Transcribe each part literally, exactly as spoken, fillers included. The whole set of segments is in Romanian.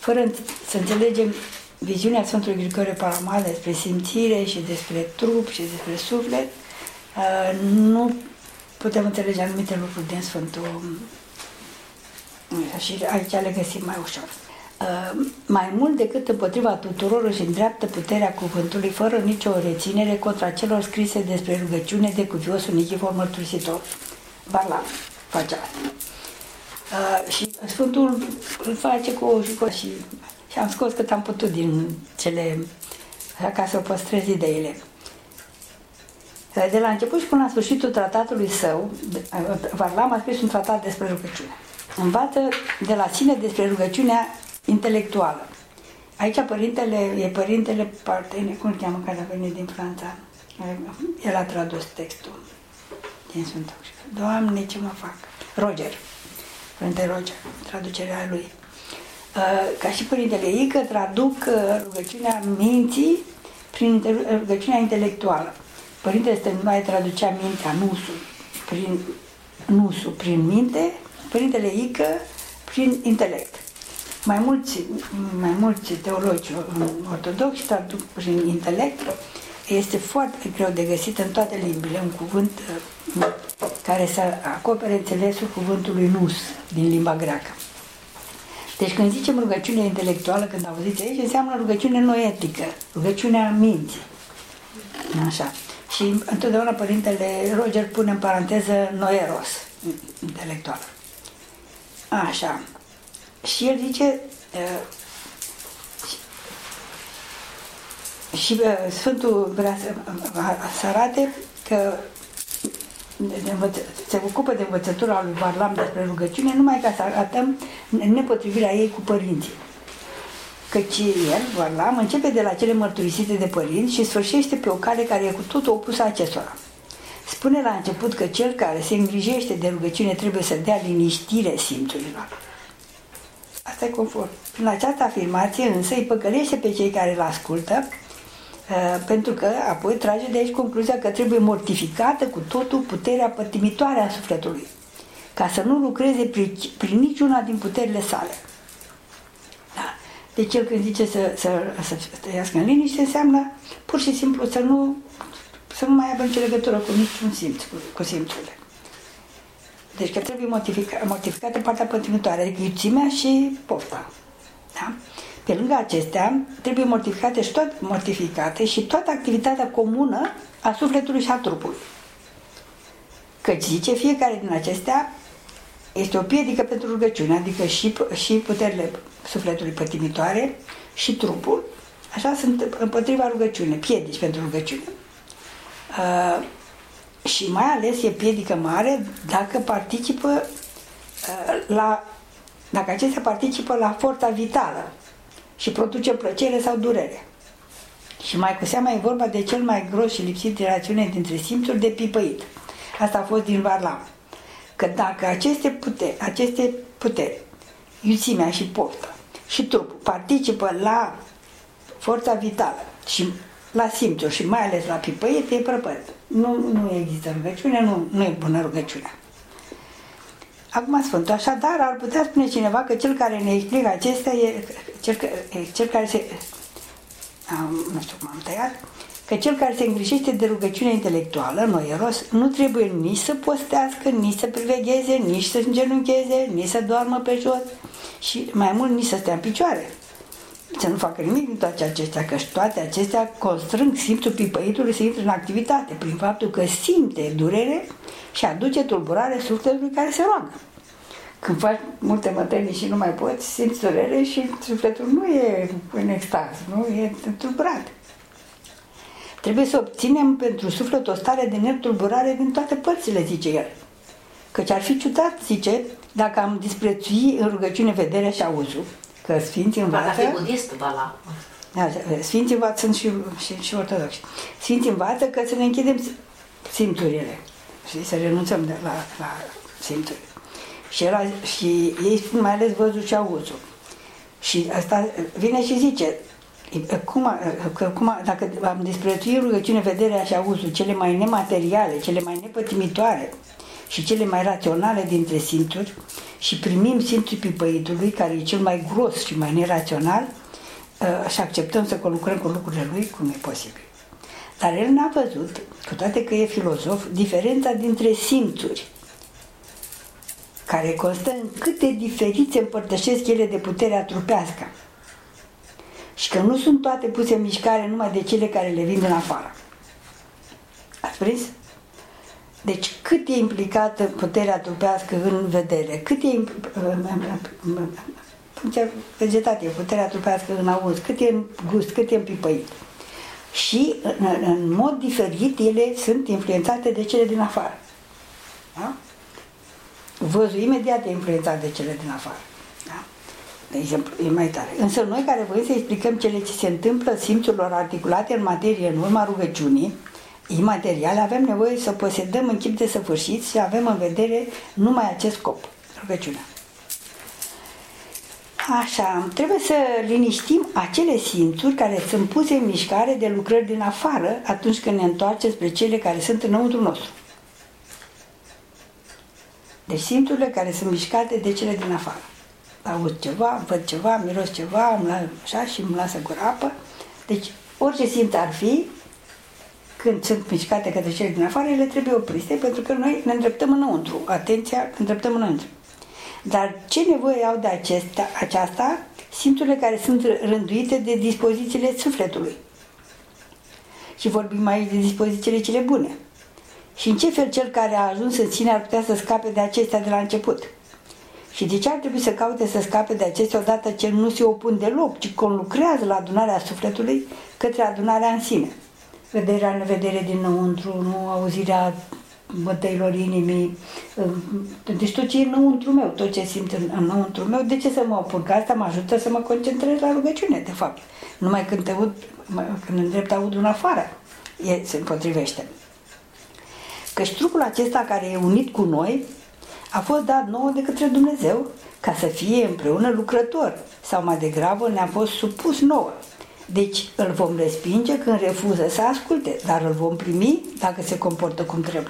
fără să înțelegem viziunea Sfântului Grigore Palamal despre simțire și despre trup și despre suflet, nu putem înțelege anumite lucruri din Sfântul. Și aici le găsim mai ușor. Mai mult decât împotriva tuturor își îndreaptă puterea cuvântului fără nicio reținere contra celor scrise despre rugăciune de cuviosul Nichifor Mărturisitor. Varlam face asta. Uh, și Sfântul îl face cu o jucă și, și am scos cât am putut din cele, ca să păstrez ideile. De la început și până la sfârșitul tratatului său, Varlam a scris un tratat despre rugăciune. Învață de la sine despre rugăciunea intelectuală. Aici părintele, e părintele Partene, cum îl cheamă, care a venit din Franța. El a tradus textul din Sfântul. Doamne, ce mă fac? Roger. Părinte Roger, traducerea lui. Ca și părintele Ică traduc rugăciunea minții prin rugăciunea intelectuală. Părintele Stăniloae traducea mintea, nusul, prin nusul, prin minte, părintele Ică prin intelect. Mai mulți, mai mulți teologi ortodoxi traduc prin intelect. Este foarte greu de găsit în toate limbile un cuvânt care să acopere înțelesul cuvântului nus din limba greacă. Deci când zicem rugăciune intelectuală, când auziți aici, înseamnă rugăciune noetică, rugăciunea minții. Așa. Și întotdeauna părintele Roger pune în paranteză noeros, intelectuală. Așa. Și el zice uh, și, și uh, Sfântul vrea să, uh, să arate că se ocupă de învățătura lui Varlam despre rugăciune numai ca să arătăm nepotrivirea ei cu părinții. Căci el, Varlam, începe de la cele mărturisite de părinți și sfârșește pe o cale care e cu totul opusă acestora. Spune la început că cel care se îngrijește de rugăciune trebuie să dea liniștire simțurilor. Asta e conform. Prin această afirmație însă îi păcălește pe cei care îl ascultă, uh, pentru că apoi trage de aici concluzia că trebuie mortificată cu totul puterea pătimitoare a sufletului, ca să nu lucreze prin, prin niciuna din puterile sale. Da. Deci el când zice să, să, să trăiască în liniște, înseamnă pur și simplu să nu, să nu mai aibă nicio legătură cu niciun simț, cu, cu simțurile. Deci că trebuie mortifica, mortificată partea pătimitoare, adică iuțimea și pofta. Da? Pe lângă acestea, trebuie mortificate și, tot, mortificate și toată activitatea comună a sufletului și a trupului. Căci zice, fiecare din acestea este o piedică pentru rugăciune, adică și, și puterile sufletului pătimitoare și trupul, așa sunt împotriva rugăciune, piedici pentru rugăciune. Uh, Și mai ales e piedică mare dacă participă uh, la, dacă acestea participă la forța vitală și produce plăcere sau durere. Și mai cu seama e vorba de cel mai gros și lipsit de rațiune dintre simțuri, de pipăit. Asta a fost din Varlam. Că dacă aceste puteri, aceste puteri, iuțimea și pofta și trupul participă la forța vitală și la simțuri și mai ales la pipăit, e prăpăt. Nu, nu există rugăciune, nu, nu e bună rugăciunea. Acum Sfântul, așadar, ar putea spune cineva că cel care ne explică acestea e cel, e cel care se... Am, nu știu cum am tăiat, că cel care se îngrijește de rugăciune intelectuală, noieros, nu trebuie nici să postească, nici să privegheze, nici să îngenuncheze, nici să doarmă pe jos și mai mult nici să stea în picioare. Să nu facă nimic din toate acestea, că toate acestea constrâng simțul pipăitului să intre în activitate, prin faptul că simte durere și aduce tulburare sufletului care se roagă. Când faci multe mătănii și nu mai poți, simți durere și sufletul nu e în extaz, nu e tulburat. Trebuie să obținem pentru suflet o stare de netulburare din toate părțile, zice el. Căci ar fi ciudat, zice, dacă am disprețui în rugăciune vederea și auzul, că Sfinții învață... budist, Bala. Da, Sfinții învață, sunt și, și, și ortodoxi. Sfinții învață că să ne închidem simțurile și să renunțăm de la, la simțuri. Și, era, și ei spun mai ales văzul și auzul. Și asta vine și zice, cum, că, cum, dacă am disprețuit rugăciune, vederea și auzul, cele mai nemateriale, cele mai nepătimitoare, și cele mai raționale dintre simțuri și primim simțul pipăitului, care e cel mai gros și mai nerațional, și acceptăm să conlucrăm cu lucrurile lui cum e posibil. Dar el n-a văzut, cu toate că e filozof, diferența dintre simțuri, care constă în cât de diferit se împărtășesc ele de puterea trupească și că nu sunt toate puse în mișcare numai de cele care le vin din afară. Ați prins? Deci cât e implicată puterea trupească în vedere, cât e funcția vegetativă, puterea trupească în auz, cât e în gust, cât e în pipăit. Și în, în mod diferit ele sunt influențate de cele din afară. Da? Văzul imediat e influențat de cele din afară. Da? De exemplu, e mai tare. Însă noi care vrem să explicăm cele ce se întâmplă simțurilor articulate în materie în urma rugăciunii, imateriale, avem nevoie să posedăm în chip de săvârșit și avem în vedere numai acest scop, rugăciunea. Așa, trebuie să liniștim acele simțuri care sunt puse în mișcare de lucrări din afară atunci când ne întoarcem spre cele care sunt înăuntru nostru. Deci simțurile care sunt mișcate de cele din afară. Aud ceva, văd ceva, miros ceva, îmi las, așa, și îmi lasă gura apă. Deci orice simț ar fi, când sunt mișcate către cele din afară, ele trebuie oprite, pentru că noi ne îndreptăm înăuntru. Atenția, ne îndreptăm înăuntru. Dar ce nevoie au de acesta, aceasta? Simțurile care sunt rânduite de dispozițiile sufletului. Și vorbim aici de dispozițiile cele bune. Și în ce fel cel care a ajuns în sine ar putea să scape de acestea de la început? Și de ce ar trebui să caute să scape de acestea odată ce nu se opun deloc, ci conlucrează la adunarea sufletului către adunarea în sine? Vederea în vedere dinăuntru, nu auzirea bătăilor inimii, deci tot ce e înăuntru meu, tot ce simt în, înăuntru meu, de ce să mă opun? Că asta mă ajută să mă concentrez la rugăciune, de fapt. Numai când te aud, când îndrept aud în afară, e, se împotrivește. Căci trupul acesta care e unit cu noi a fost dat nouă de către Dumnezeu ca să fie împreună lucrător, sau mai degrabă ne-a fost supus nouă. Deci îl vom respinge când refuză să asculte, dar îl vom primi dacă se comportă cum trebuie.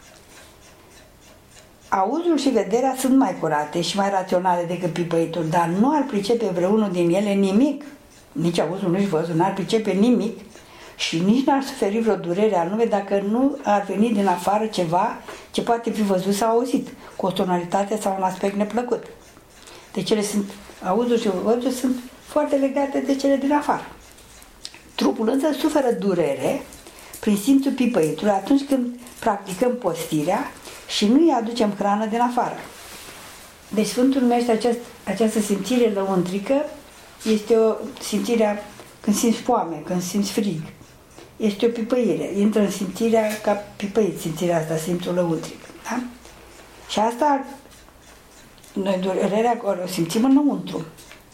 Auzul și vederea sunt mai curate și mai raționale decât pipăitul, dar nu ar pricepe vreunul din ele nimic, nici auzul, nici văzul, n-ar pricepe nimic și nici n-ar suferi vreo durere anume dacă nu ar veni din afară ceva ce poate fi văzut sau auzit, cu o tonalitate sau un aspect neplăcut. Deci ele sunt, auzul și văzul sunt foarte legate de cele din afară. Trupul însă suferă durere prin simțul pipăitului atunci când practicăm postirea și nu îi aducem hrană din afară. Deci Sfântul numește aceast, această simțire lăuntrică, este o simțire când simți foame, când simți frig. Este o pipăire, intră în simțirea ca pipăit, simțirea asta, simțul lăuntric. Da? Și asta, noi durerea o simțim înăuntru,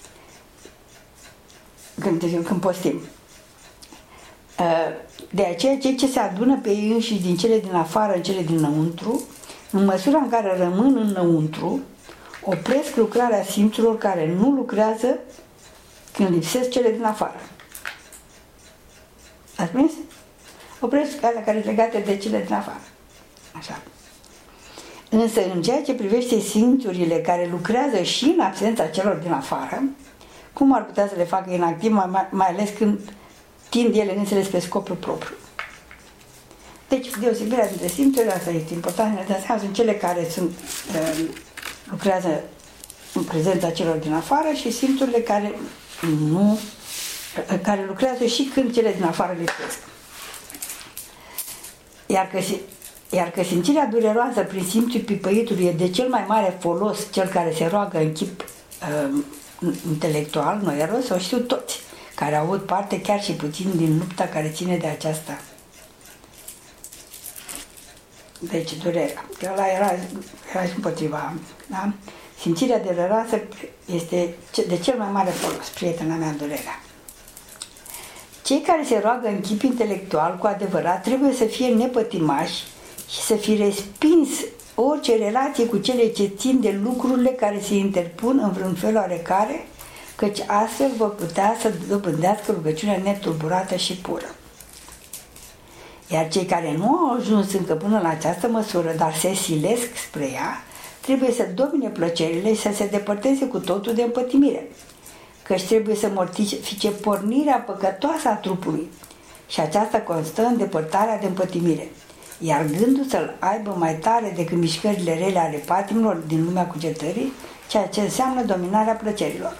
când, când postim. De aceea, cei ce se adună pe ei înșiși din cele din afară în cele dinăuntru, în măsura în care rămân înăuntru, opresc lucrarea simțurilor care nu lucrează când lipsesc cele din afară. Ați prins? Opresc alea care sunt legate de cele din afară. Așa. Însă, în ceea ce privește simțurile care lucrează și în absența celor din afară, cum ar putea să le facă inactiv, mai, mai ales când tind ele însele spre scopul propriu? Deci, deosebirea dintre simțurile, asta este important, de asemenea, sunt cele care sunt, uh, lucrează în prezența celor din afară și simțurile care nu, uh, care lucrează și când cele din afară lipsesc. Iar că, iar că simțirea dureroasă prin simțul pipăitului e de cel mai mare folos cel care se roagă în chip uh, intelectual, noieros, o știu toți care au avut parte chiar și puțin din lupta care ține de aceasta. Deci durerea, că ăla era, era și împotriva, da? Simțirea dureroasă este de cel mai mare folos, prietena mea, durerea. Cei care se roagă în chip intelectual, cu adevărat, trebuie să fie nepătimași și să fi respins orice relație cu cele ce țin de lucrurile care se interpun în vreun fel oarecare, căci astfel vor putea să dobândească rugăciunea netulburată și pură. Iar cei care nu au ajuns încă până la această măsură, dar se silesc spre ea, trebuie să domine plăcerile și să se depărteze cu totul de împătimire, căci trebuie să mortifice pornirea păcătoasă a trupului și aceasta constă în depărtarea de împătimire, iar gândul să-l aibă mai tare decât mișcările rele ale patimilor din lumea cugetării, ceea ce înseamnă dominarea plăcerilor.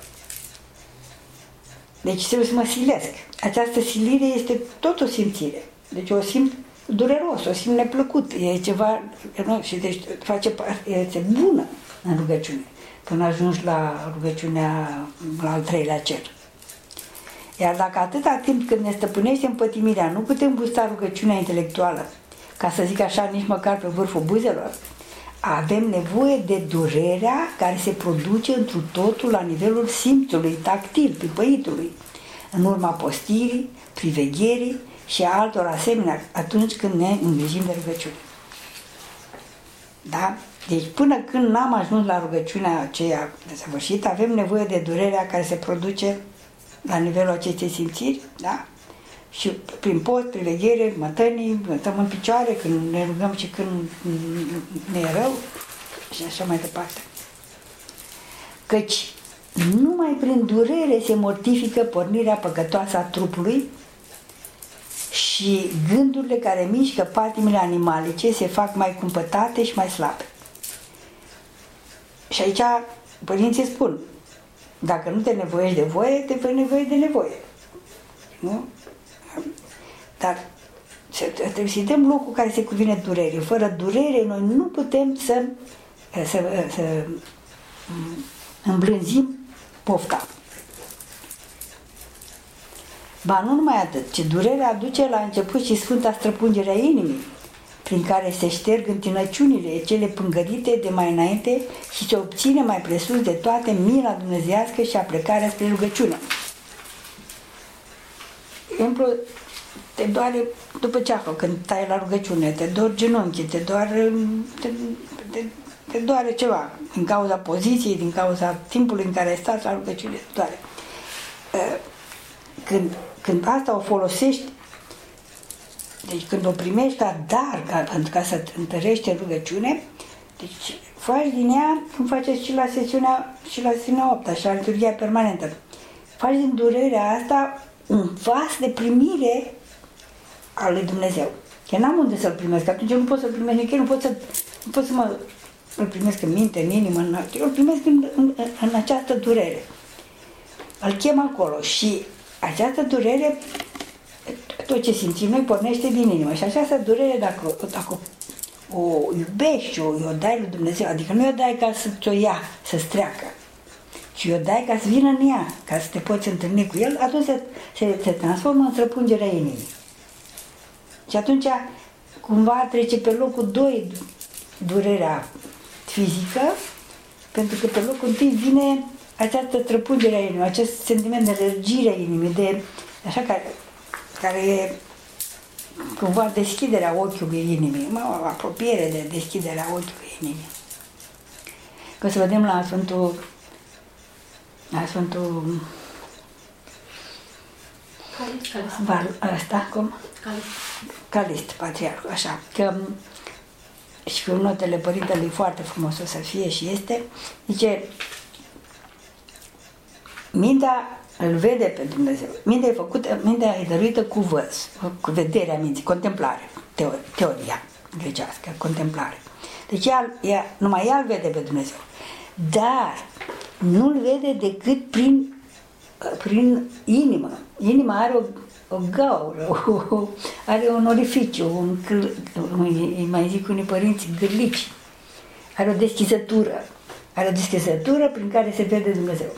Deci trebuie să mă silesc. Această silire este tot o simțire. Deci o simt dureros, o simt neplăcut, e ceva, nu, și deci face parte, este bună în rugăciune, până ajungi la rugăciunea, la al treilea cer. Iar dacă atâta timp când ne stăpânește împătimirea, nu putem gusta rugăciunea intelectuală, ca să zic așa, nici măcar pe vârful buzelor, avem nevoie de durerea care se produce întru totul la nivelul simțului, tactil, pipăitului, în urma postirii, privegherii și a altor asemenea atunci când ne îngrijim de rugăciune. Da? Deci până când n-am ajuns la rugăciunea aceea desăvârșită, avem nevoie de durerea care se produce la nivelul acestei simțiri, da? Și prin post, priveghere, mătănii, stăm în picioare când ne rugăm și când ne e rău și așa mai departe. Căci numai prin durere se mortifică pornirea păcătoasă a trupului și gândurile care mișcă patimile animalice se fac mai cumpătate și mai slabe. Și aici părinții spun, dacă nu te nevoiești de voie, te vei nevoie de nevoie. Nu? Dar trebuie să-i dăm locul care se cuvine durerii. Fără durere noi nu putem să, să, să îmblânzim pofta. Ba nu numai atât, ci durerea aduce la început și sfânta străpungerea inimii, prin care se șterg întinăciunile, cele pângărite de mai înainte și se obține mai presus de toate mila dumnezeiască și aplecarea spre rugăciune. De exemplu, te doare după ceafă când tai la rugăciune, te dor genunchii, te doare, te, te, te doare ceva din cauza poziției, din cauza timpului în care ai stat la rugăciune, te doare. Când, când asta o folosești, deci când o primești ca dar, ca, pentru ca să te întărești în rugăciune, deci faci din ea, cum faceți și la sesiunea, și la sesiunea opta, și la liturghia permanentă, faci din durerea asta un vas de primire al lui Dumnezeu. Că n-am unde să-l primesc, că atunci eu nu pot să-l primesc nicăieri, nu pot să, nu pot să mă îl primesc în minte, în inimă, în, eu îl primesc în, în, în această durere. Îl chem acolo și această durere, tot ce simțim noi, pornește din inimă. Și această durere, dacă, dacă o iubești, o, o dai lui Dumnezeu, adică nu o dai ca să ți-o ia, să-ți treacă, și o dai ca să vină în ea, ca să te poți întâlni cu el, atunci se, se, se transformă în străpungerea inimii. Și atunci, cumva, trece pe locul doi durerea fizică, pentru că pe locul întâi vine această străpungere a inimii, acest sentiment de lărgire a inimii, de, așa, care, care e cumva deschiderea ochiului inimii, mă, apropiere de deschiderea ochiului inimii. Că să vedem la Sfântul la Sfântul Calist, Calist. Val, ăsta, cum? Calist. Calist, patriarhul, așa, că și cu notele părintelui foarte frumos o să fie și este, zice, mintea îl vede pe Dumnezeu. Mintea e făcută, mintea e dăruită cu văz, cu vederea minții, contemplare, teoria, teoria grecească, contemplare. Deci ea, ea, numai ea îl vede pe Dumnezeu. Dar nu-l vede decât prin, prin inimă. Inima are o, o gaură, o, are un orificiu, un, îi mai zic unii părinți, gârlici. Are o deschizătură. Are o deschizătură prin care se vede Dumnezeu.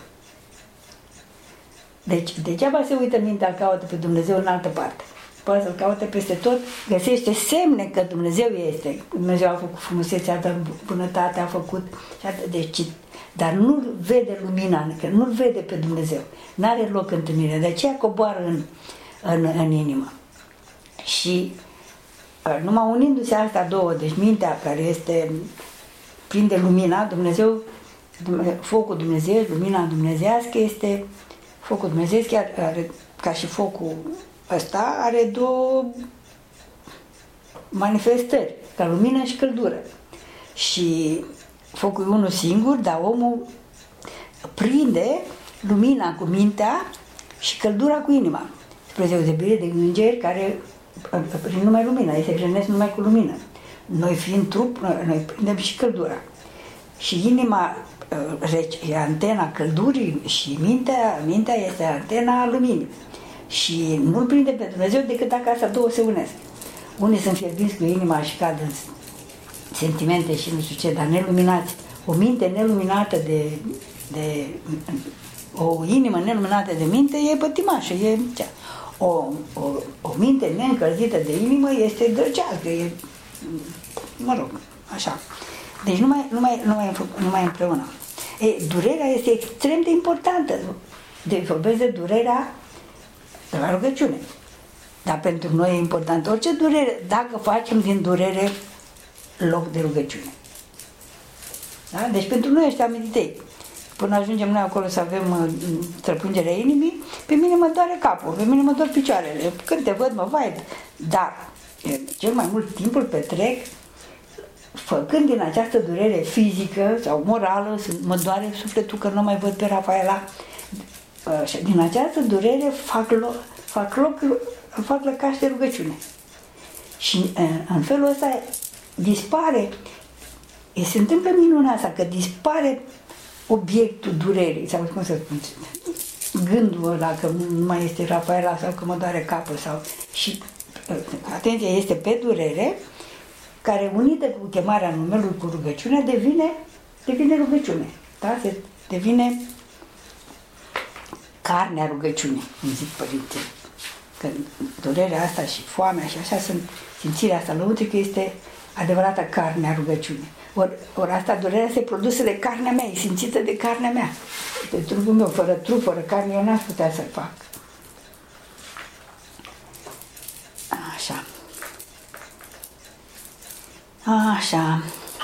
Deci, degeaba se uită mintea, caută pe Dumnezeu în altă parte. Poate să-L caute peste tot, găsește semne că Dumnezeu este. Dumnezeu a făcut frumusețea, dar bunătatea a făcut. Deci, dar nu vede lumina, nu-L vede pe Dumnezeu. N-are loc întâlnirea, de aceea coboară în, în, în inimă. Și numai unindu-se astea două, deci mintea care este prinde lumina, Dumnezeu, focul Dumnezeu, lumina dumnezeiască este focul Dumnezeu, chiar are, ca și focul ăsta, are două manifestări, ca lumină și căldură. Și focul e unul singur, dar omul prinde lumina cu mintea și căldura cu inima. Spre deosebire de îngeri care prind numai lumina, ei se hrănesc numai cu lumină. Noi fiind trup, noi, noi prindem și căldura. Și inima e antena căldurii și mintea, mintea este antena luminii. Și nu-L prinde pe Dumnezeu decât dacă astea două se unesc. Unii sunt fierbinți cu inima și cad în sentimente și nu știu ce, dar neluminați. O minte neluminată de, de o inimă neluminată de minte e pătimașă, e cea. O, o, o minte neîncălzită de inimă este drăgească, e, mă rog, așa. Deci numai, numai, numai, numai împreună. E, durerea este extrem de importantă. Deci vorbesc de durerea de la rugăciune. Dar pentru noi e important orice durere, dacă facem din durere loc de rugăciune. Da? Deci pentru noi ăștia amintitei, până ajungem noi acolo să avem uh, străpungerea inimii, pe mine mă doare capul, pe mine mă dor picioarele, când te văd mă vai, dar cel mai mult timpul petrec făcând din această durere fizică sau morală, mă doare sufletul că nu mai văd pe Rafaela, uh, din această durere fac loc, fac loc, fac lăcaș de rugăciune. Și uh, în felul ăsta dispare, se întâmplă minunea asta, că dispare obiectul durerii, sau cum să spun, gândul ăla că nu mai este Rafaela sau că mă doare capul sau... Și atenția este pe durere, care unită cu chemarea numelui cu rugăciune devine, devine rugăciune. Da? Se devine carnea rugăciunii, îmi zic părinții. Că durerea asta și foamea și așa sunt, simțirea asta lăuntrică este adevărata carnea rugăciunii. Ori, ori asta, durerea se produse de carnea mea, e simțită de carnea mea. De trupul meu, fără trup, fără carne, eu n-aș putea să-l fac. Așa. Așa.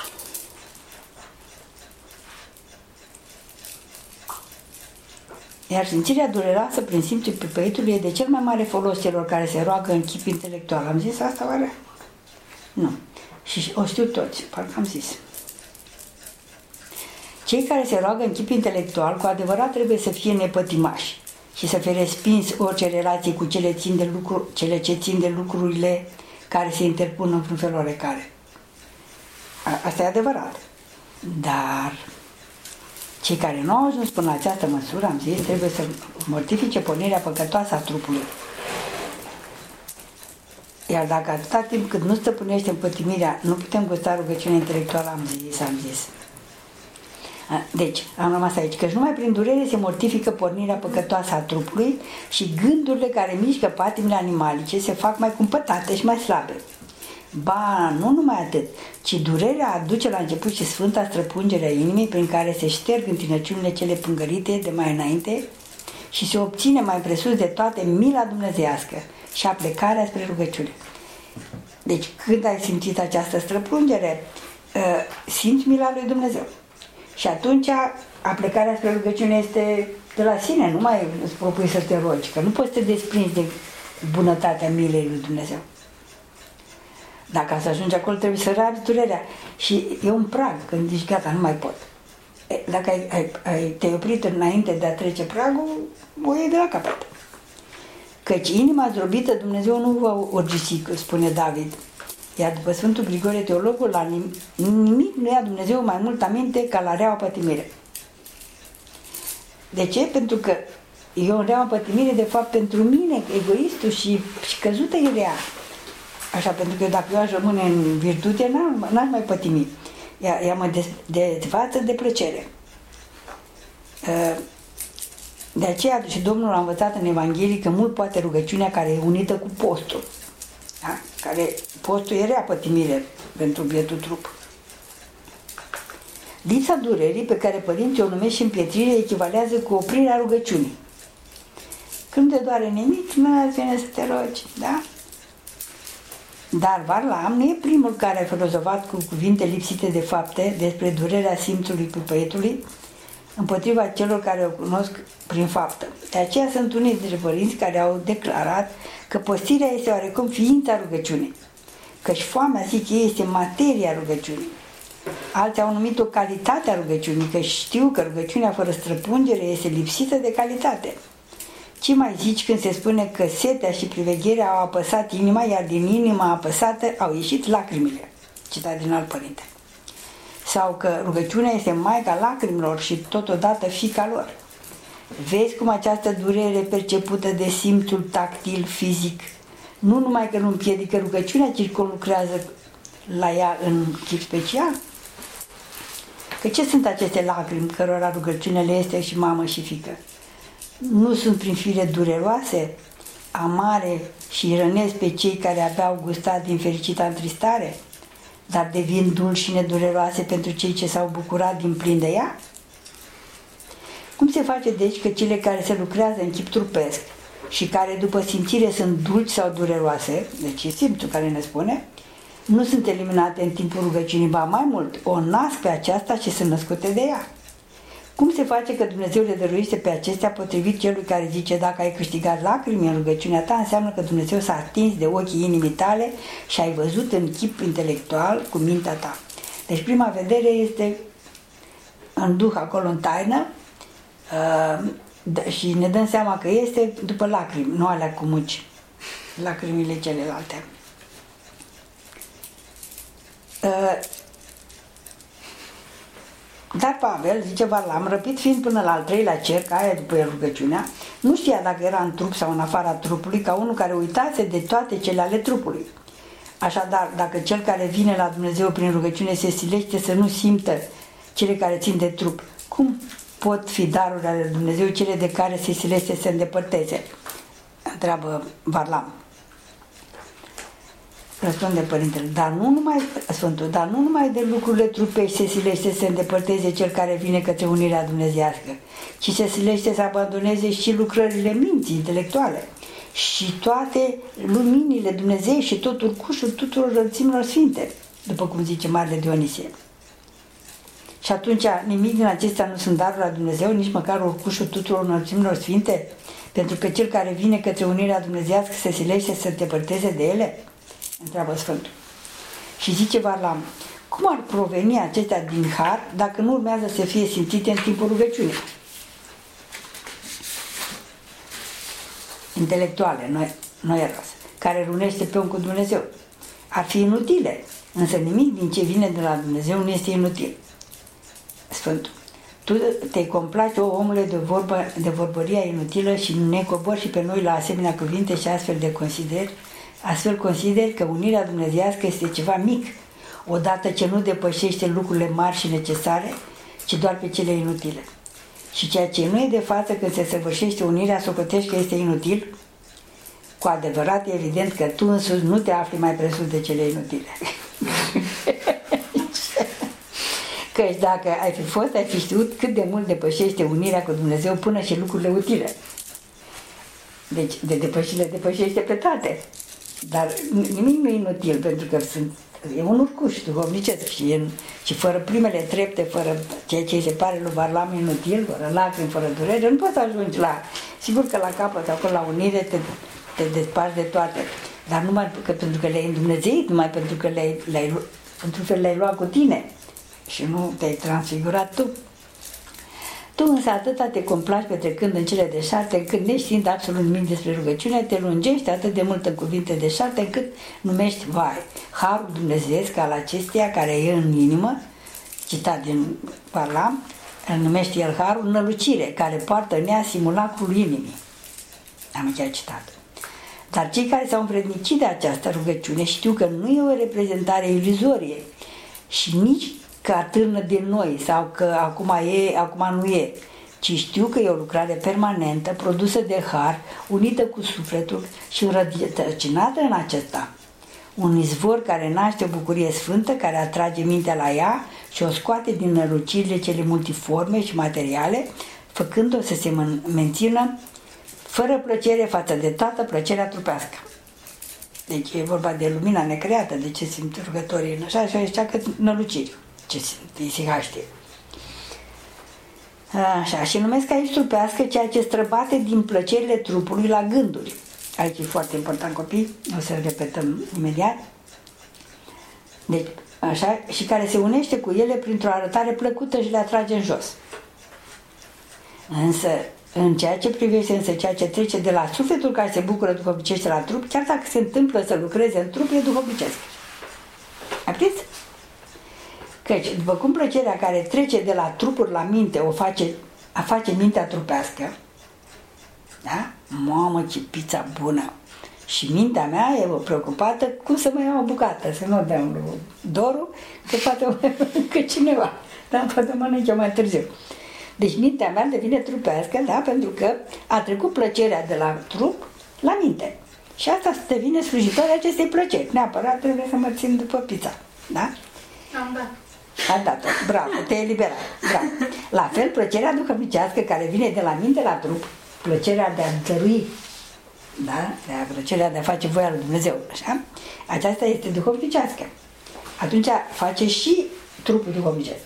Iar simțirea dureroasă prin simțul pipăitului e de cel mai mare folos celor care se roagă în chip intelectual. Am zis asta oare? Nu. Și o știu toți, parcă am zis. Cei care se roagă în chip intelectual, cu adevărat trebuie să fie nepătimași și să fie respins orice relație cu cele, țin de lucru, cele ce țin de lucrurile care se interpun într-un fel oarecare. Asta e adevărat. Dar cei care nu au ajuns până la această măsură, am zis, trebuie să mortifice pornirea păcătoasă a trupului. Iar dacă atâta timp cât nu stăpânește împătimirea, nu putem gusta rugăciunea intelectuală, am zis, am zis. Deci, am rămas aici, că numai prin durere se mortifică pornirea păcătoasă a trupului și gândurile care mișcă patimile animalice se fac mai cumpătate și mai slabe. Ba, nu numai atât, ci durerea aduce la început și sfânta străpungere a inimii prin care se șterg întinăciunile cele pângărite de mai înainte și se obține mai presus de toate mila dumnezeiască și aplecarea spre rugăciune. Deci, când ai simțit această străpungere, simți mila lui Dumnezeu. Și atunci aplecarea spre rugăciune este de la sine, nu mai îți propui să te rogi, că nu poți să te desprinzi de bunătatea milei lui Dumnezeu. Dacă să ajungi acolo, trebuie să rabi durerea. Și e un prag, când zici, gata, nu mai pot. Dacă ai, ai, ai, te-ai oprit înainte de a trece pragul, o iei de la capăt. Căci inima zdrobită Dumnezeu nu va urgisi, spune David. Iar după Sfântul Grigore Teologul, la nimic nu ia Dumnezeu mai mult aminte ca la reaua pătimire. De ce? Pentru că eu în reaua pătimire, de fapt, pentru mine, egoistul și, și căzută e rea. Așa, pentru că dacă eu aș rămâne în virtute, n-aș mai pătimi. Ea, ea mă dezvață de plăcere. De aceea și Domnul a învățat în Evanghelie că mult poate rugăciunea care e unită cu postul. Da? Care, postul e rea pătimire pentru bietul trup. Lipsa durerii pe care părinții o numesc și împietrire echivalează cu oprirea rugăciunii. Când te doare nimic, nu îți vine să te rogi, da? Dar Varlam nu e primul care a filozofat cu cuvinte lipsite de fapte despre durerea simțului pipăietului împotriva celor care o cunosc prin faptă. De aceea sunt unii dintre părinți care au declarat că postirea este oarecum ființa rugăciunii, Căci foamea, zic ei, este materia rugăciunii. Alții au numit-o calitatea rugăciunii, că știu că rugăciunea fără străpungere este lipsită de calitate. Ce mai zici când se spune că setea și privegherea au apăsat inima, iar din inima apăsată au ieșit lacrimile? Citat din alt părinte. Sau că rugăciunea este maica lacrimilor și totodată fiica lor. Vezi cum această durere percepută de simțul tactil, fizic, nu numai că nu împiedică rugăciunea, ci conlucrează la ea în chip special? Că ce sunt aceste lacrimi cărora rugăciunea le este și mamă și fiică? Nu sunt prin fire dureroase, amare și rănesc pe cei care abia au gustat din fericita întristare, dar devin dulci și nedureroase pentru cei ce s-au bucurat din plin de ea? Cum se face deci că cele care se lucrează în chip trupesc și care după simțire sunt dulci sau dureroase, deci e simțul care ne spune, nu sunt eliminate în timpul rugăciunii, ba mai mult, o nasc pe aceasta și sunt născute de ea? Cum se face că Dumnezeu le dăruiește pe acestea potrivit celui care zice dacă ai câștigat lacrimi în rugăciunea ta, înseamnă că Dumnezeu s-a atins de ochii inimii tale și ai văzut în chip intelectual cu mintea ta. Deci prima vedere este în duh, acolo în taină, uh, și ne dăm seama că este după lacrimi, nu alea cu muci, lacrimile celelalte. Uh, Dar Pavel, zice Varlam, răpit fiind până la al treilea cer, ca aia după el rugăciunea, nu știa dacă era în trup sau în afara trupului, ca unul care uitase de toate cele ale trupului. Așadar, dacă cel care vine la Dumnezeu prin rugăciune se silește să nu simtă cele care țin de trup, cum pot fi darurile ale Dumnezeu cele de care se silește să se îndepărteze? Întreabă Varlam. Răspunde Părintele, dar nu numai, Sfântul, dar nu numai de lucrurile trupești se silește să se îndepărteze cel care vine către unirea dumnezeiască, ci se silește să abandoneze și lucrările minții intelectuale și toate luminile Dumnezei și tot urcușul tuturor înălțimilor sfinte, după cum zice Marele Dionisie. Și atunci nimic din acestea nu sunt darul la Dumnezeu, nici măcar urcușul tuturor înălțimilor sfinte, pentru că cel care vine către unirea dumnezeiască se silește să se îndepărteze de ele? Întreabă Sfântul. Și zice Varlam, cum ar proveni acestea din har dacă nu urmează să fie simțite în timpul rugăciunii? Intelectuale, noi, noi eras, care runește pe om cu Dumnezeu. Ar fi inutile, însă nimic din ce vine de la Dumnezeu nu este inutil. Sfântul. Tu te complaci, o omule, de, vorbă, de vorbăria inutilă și ne cobori și pe noi la asemenea cuvinte și astfel de consideri. Astfel consider că unirea dumnezeiască este ceva mic, odată ce nu depășește lucrurile mari și necesare, ci doar pe cele inutile. Și ceea ce nu e de față când se săvârșește unirea, socotești că este inutil, cu adevărat e evident că tu însuți nu te afli mai presus de cele inutile. Căci dacă ai fi fost, ai fi știut cât de mult depășește unirea cu Dumnezeu până și lucrurile utile. Deci de depășire depășește pe toate. Dar nimic nu e inutil, pentru că sunt, e un urcuș duhovnicesc și, în, și fără primele trepte, fără ceea ce îi se pare lui Varlam inutil, fără lacrimi, fără durere, nu poți să ajungi la... Sigur că la capăt, acolo la unire, te, te desparți de toate. Dar numai că, pentru că le-ai îndumnezeit, numai pentru că le-ai, le-ai, într-un fel le-ai luat cu tine și nu te-ai transfigurat tu. Tu însă atâta te complaci petrecând în cele deșarte, încât neștiind absolut nimic despre rugăciune, te lungești atât de mult în cuvinte deșarte, încât numești, vai, harul dumnezeiesc al acesteia care e în inimă, citat din Varlam, îl numește el harul nălucire, care poartă în ea simulacrul inimii. Am încheiat citat. Dar cei care s-au învrednicit de această rugăciune știu că nu e o reprezentare iluzorie și nici că atârnă de noi sau că acum e, acum nu e, ci știu că e o lucrare permanentă, produsă de har, unită cu sufletul și înrădăcinată în acesta. Un izvor care naște o bucurie sfântă, care atrage mintea la ea și o scoate din nălucirile cele multiforme și materiale, făcând-o să se mențină fără plăcere față de toată plăcerea trupească. Deci e vorba de lumina necreată, de ce simt rugătorii, așa, și așa că năluciri. Ce isihaște. Așa, și numesc aici trupească ceea ce străbate din plăcerile trupului la gânduri. Aici e foarte important, copii, o să repetăm imediat. Deci, așa, și care se unește cu ele printr-o arătare plăcută și le atrage în jos. Însă, în ceea ce privește însă ceea ce trece de la sufletul care se bucură duhovnicește la trup, chiar dacă se întâmplă să lucreze în trup, e duhovnicesc. Apriți? Căci, după cum plăcerea care trece de la trupuri la minte o face, a face mintea trupească, da? Mamă, ce pizza bună! Și mintea mea e preocupată cum să mai iau o bucată, să nu o dăm lui Doru, că poate o mănâncă cineva, dar poate o mănâncă mai târziu. Deci mintea mea devine trupească, da? Pentru că a trecut plăcerea de la trup la minte. Și asta devine slujitoarea acestei plăceri. Neapărat trebuie să mă țin după pizza, da? Am dat. A dat-o, bravo, te-ai eliberat, bravo. La fel, plăcerea duhovnicească care vine de la minte la trup, plăcerea de a dărui, da? De a, plăcerea de a face voia lui Dumnezeu, așa? Aceasta este duhovnicească. Atunci face și trupul duhovnicesc.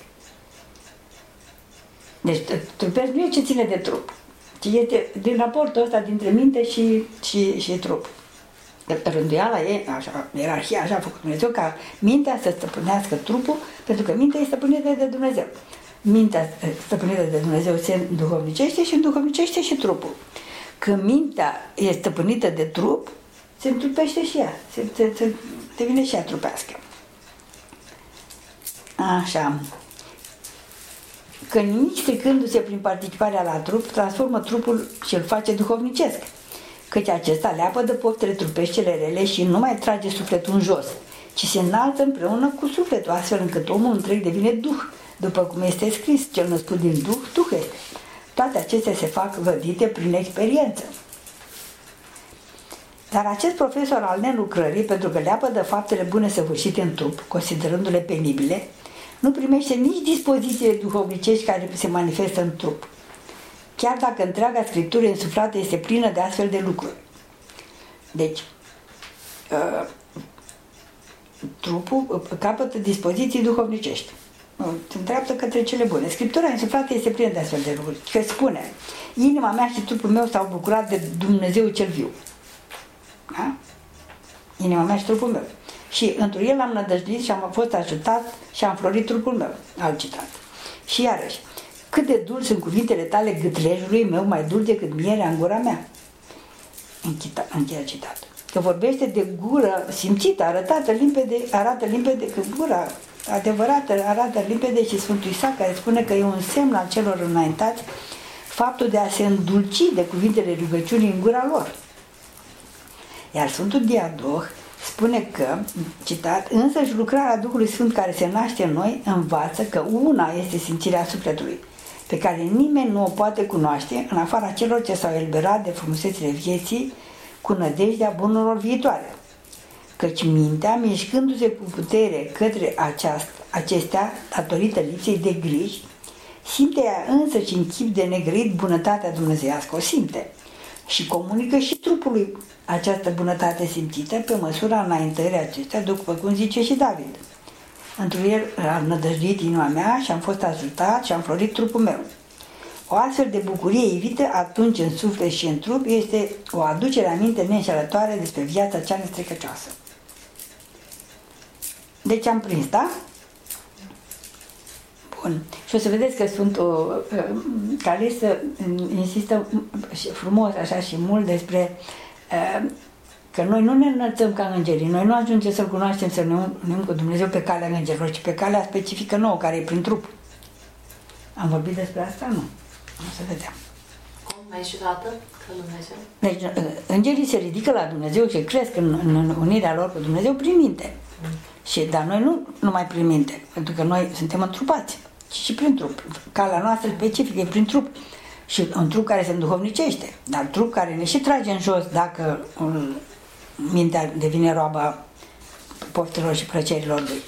Deci trupesc nu e ce ține de trup, ci este din raportul ăsta dintre minte și, și, și trup. Rânduiala e, așa, ierarhia așa a făcut Dumnezeu, ca mintea să stăpânească trupul, pentru că mintea e stăpânită de Dumnezeu. Mintea stăpânită de Dumnezeu se duhovnicește și înduhovnicește și trupul. Când mintea e stăpânită de trup, se întrupește și ea, se, se, se devine și ea trupească. Așa. Că nimic stricându-se prin participarea la trup, transformă trupul și îl face duhovnicesc. Căci acesta leapă de poftele trupești cele rele și nu mai trage sufletul în jos, ci se înalță împreună cu sufletul, astfel încât omul întreg devine duh, după cum este scris, cel născut din duh, duh este. Toate acestea se fac vădite prin experiență. Dar acest profesor al nelucrării, pentru că leapă de faptele bune săvârșite în trup, considerându-le penibile, nu primește nici dispozițiile duhovnicești care se manifestă în trup, chiar dacă întreaga Scriptură însuflată este plină de astfel de lucruri. Deci, uh, trupul capătă dispoziții duhovnicești. Se îndreaptă către cele bune. Scriptura însuflată este plină de astfel de lucruri. Că spune, inima mea și trupul meu s-au bucurat de Dumnezeu cel viu. Da? Inima mea și trupul meu. Și într el am nădăjduit și am fost ajutat și am florit trupul meu. Alt citat. Și iarăși, cât de dulci sunt cuvintele tale gâtlejului meu, mai dulci decât mierea în gura mea. Încheia citatul. Că vorbește de gură simțită, arătată limpede, arată limpede că gura adevărată arată limpede și Sfântul Isaac, care spune că e un semn al celor înaintați faptul de a se îndulci de cuvintele rugăciunii în gura lor. Iar Sfântul Diadoh spune că, citat, însăși lucrarea Duhului Sfânt care se naște în noi învață că una este simțirea sufletului, pe care nimeni nu o poate cunoaște în afara celor ce s-au eliberat de frumusețile vieții cu nădejdea bunurilor viitoare. Căci mintea, mișcându-se cu putere către aceast, acestea, datorită lipsei de griji, simte ea însăși în chip de negrăit bunătatea dumnezeiască, o simte, și comunică și trupului această bunătate simțită pe măsura înaintării acestea, după cum zice și David. Într-un el am nădăjduit inima mea și am fost ajutat și am florit trupul meu. O astfel de bucurie ivită atunci în suflet și în trup este o aducere aminte neînșelătoare despre viața cea nestrecăcioasă. Deci am prins, da? Bun. Și o să vedeți că Sfântul Calista insistă frumos așa și mult despre că noi nu ne înălțăm ca îngerii, noi nu ajungem să-L cunoaștem, să ne unim cu Dumnezeu pe calea îngerilor, ci pe calea specifică nouă, care e prin trup. Am vorbit despre asta? Nu. O să vedem. Cum? Mai și dată? Că Dumnezeu? Deci, îngerii se ridică la Dumnezeu și cresc în, în unirea lor cu Dumnezeu prin minte. Mm. Și, dar noi nu numai prin minte, pentru că noi suntem întrupați, ci și prin trup. Calea noastră specifică e prin trup. Și un trup care se înduhovnicește, dar trup care ne și trage în jos dacă un, mintea devine roaba poftelor și plăcerilor lui.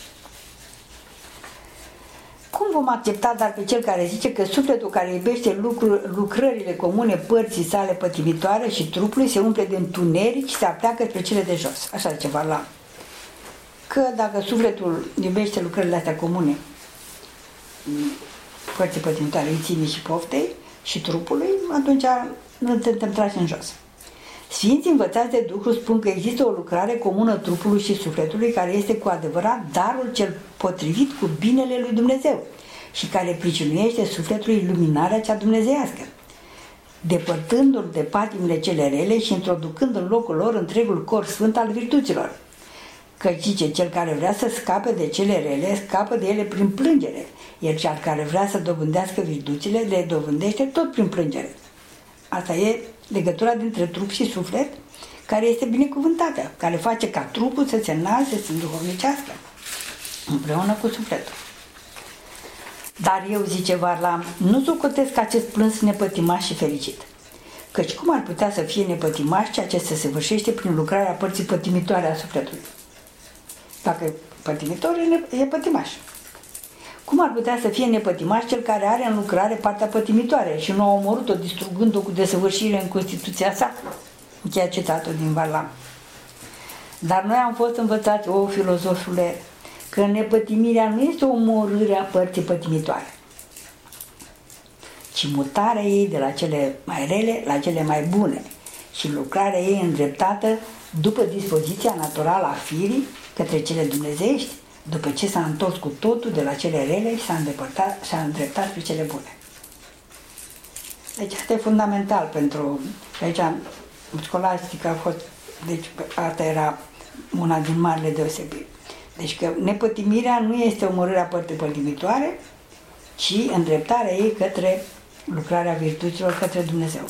Cum vom accepta dar pe cel care zice că sufletul care iubește lucru, lucrările comune părții sale pătimitoare și trupului se umple de întuneric și se apleacă spre cele de jos? Așa ceva la... Că dacă sufletul iubește lucrările astea comune, părții pătimitoare, ințimii și poftei, și trupului, atunci nu suntem trași în jos. Sfinții învățați de Duhul spun că există o lucrare comună trupului și sufletului care este cu adevărat darul cel potrivit cu binele lui Dumnezeu și care pricinuiește sufletului luminarea cea dumnezeiască, depărtându-l de patimile cele rele și introducând în locul lor întregul corp sfânt al virtuților. Că zice, cel care vrea să scape de cele rele, scapă de ele prin plângere, iar cel care vrea să dobândească virtuțile, le dobândește tot prin plângere. Asta e legătura dintre trup și suflet, care este binecuvântată, care face ca trupul să se înalțe, să se înduhovnicească, împreună cu sufletul. Dar eu, zice Varlam, nu socotesc acest plâns nepătimaș și fericit. Căci cum ar putea să fie nepătimaș ceea ce se săvârșește prin lucrarea părții pătimitoare a sufletului? Dacă e pătimitor, e pătimaș. Cum ar putea să fie nepătimaș cel care are în lucrare partea pătimitoare și nu a omorât-o, distrugând-o cu desăvârșire în Constituția sa? Încheia citatul din Varlam. Dar noi am fost învățați, o filozofule, că nepătimirea nu este o omorâre a părții pătimitoare, ci mutarea ei de la cele mai rele la cele mai bune și lucrarea ei îndreptată după dispoziția naturală a firii către cele dumnezeiești, după ce s-a întors cu totul de la cele rele și s-a îndepărtat și a îndreptat spre cele bune. Deci asta e fundamental pentru... Și aici scolastica a fost... Deci asta era una din marile deosebiri. Deci că nepătimirea nu este omorârea părții pătimitoare, ci îndreptarea ei către lucrarea virtuților, către Dumnezeu.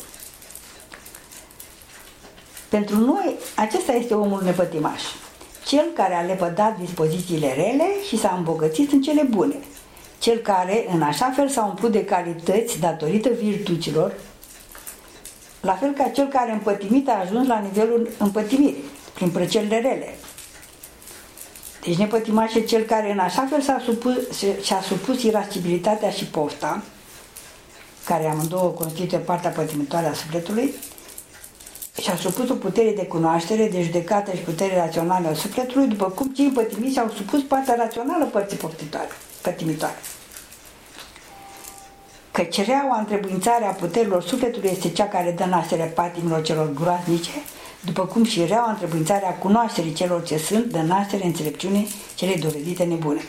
Pentru noi, acesta este omul nepătimaș, cel care a lepădat dispozițiile rele și s-a îmbogățit în cele bune, cel care în așa fel s-a umplut de calități datorită virtuților, la fel ca cel care împătimit a ajuns la nivelul împătimirii, prin plăcerile rele. Deci nepătimaș e cel care în așa fel s-a supus, și-a supus irascibilitatea și pofta, care amândouă constituie partea pătimitoare a sufletului, și-a supus o putere de cunoaștere, de judecată și putere rațională a sufletului, după cum cei împătimiți și-au supus partea rațională părții pătimitoare. Căci reaua întrebuințare a puterilor sufletului este cea care dă naștere patimilor celor groaznice, după cum și reaua întrebuințare a cunoașterii celor ce sunt dă naștere înțelepciunii celei dovedite nebune.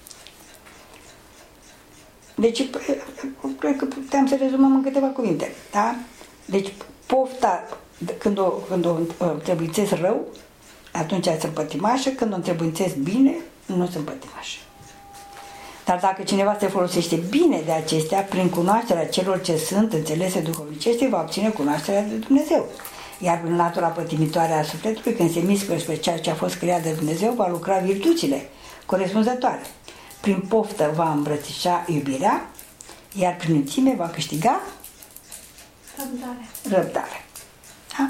Deci, cred că puteam să rezumăm în câteva cuvinte. Da? Deci, pofta, când o, când o întrebuințez rău, atunci sunt pătimașă, când o întrebuințez bine, nu sunt pătimașă. Dar dacă cineva se folosește bine de acestea, prin cunoașterea celor ce sunt înțelese duhovnicește, va obține cunoașterea de Dumnezeu. Iar prin latura pătimitoare a sufletului, când se mișcă spre ceea ce a fost creat de Dumnezeu, va lucra virtuțile corespunzătoare. Prin poftă va îmbrățișa iubirea, iar prin înțime va câștiga răbdare. răbdare. Da?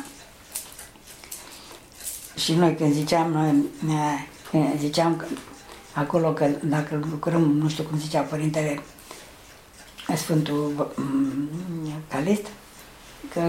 Și noi când ziceam, noi când ziceam că acolo că dacă lucrăm, nu știu cum zicea Părintele Sfântul Calist, că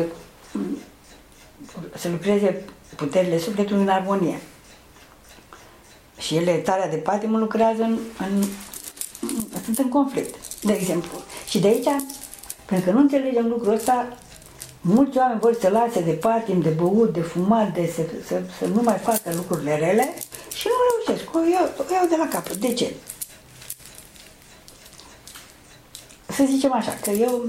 să lucreze puterile sufletului în armonie. Și ele, tarea de patimă, lucrează în, în, sunt în conflict, de exemplu. Și de aici, pentru că nu înțelegem lucrul ăsta, mulți oameni vor să lase de patim, de băut, de fumat, de să, să, să nu mai facă lucrurile rele și nu reușesc. O iau, o iau de la capăt. De ce? Să zicem așa, că eu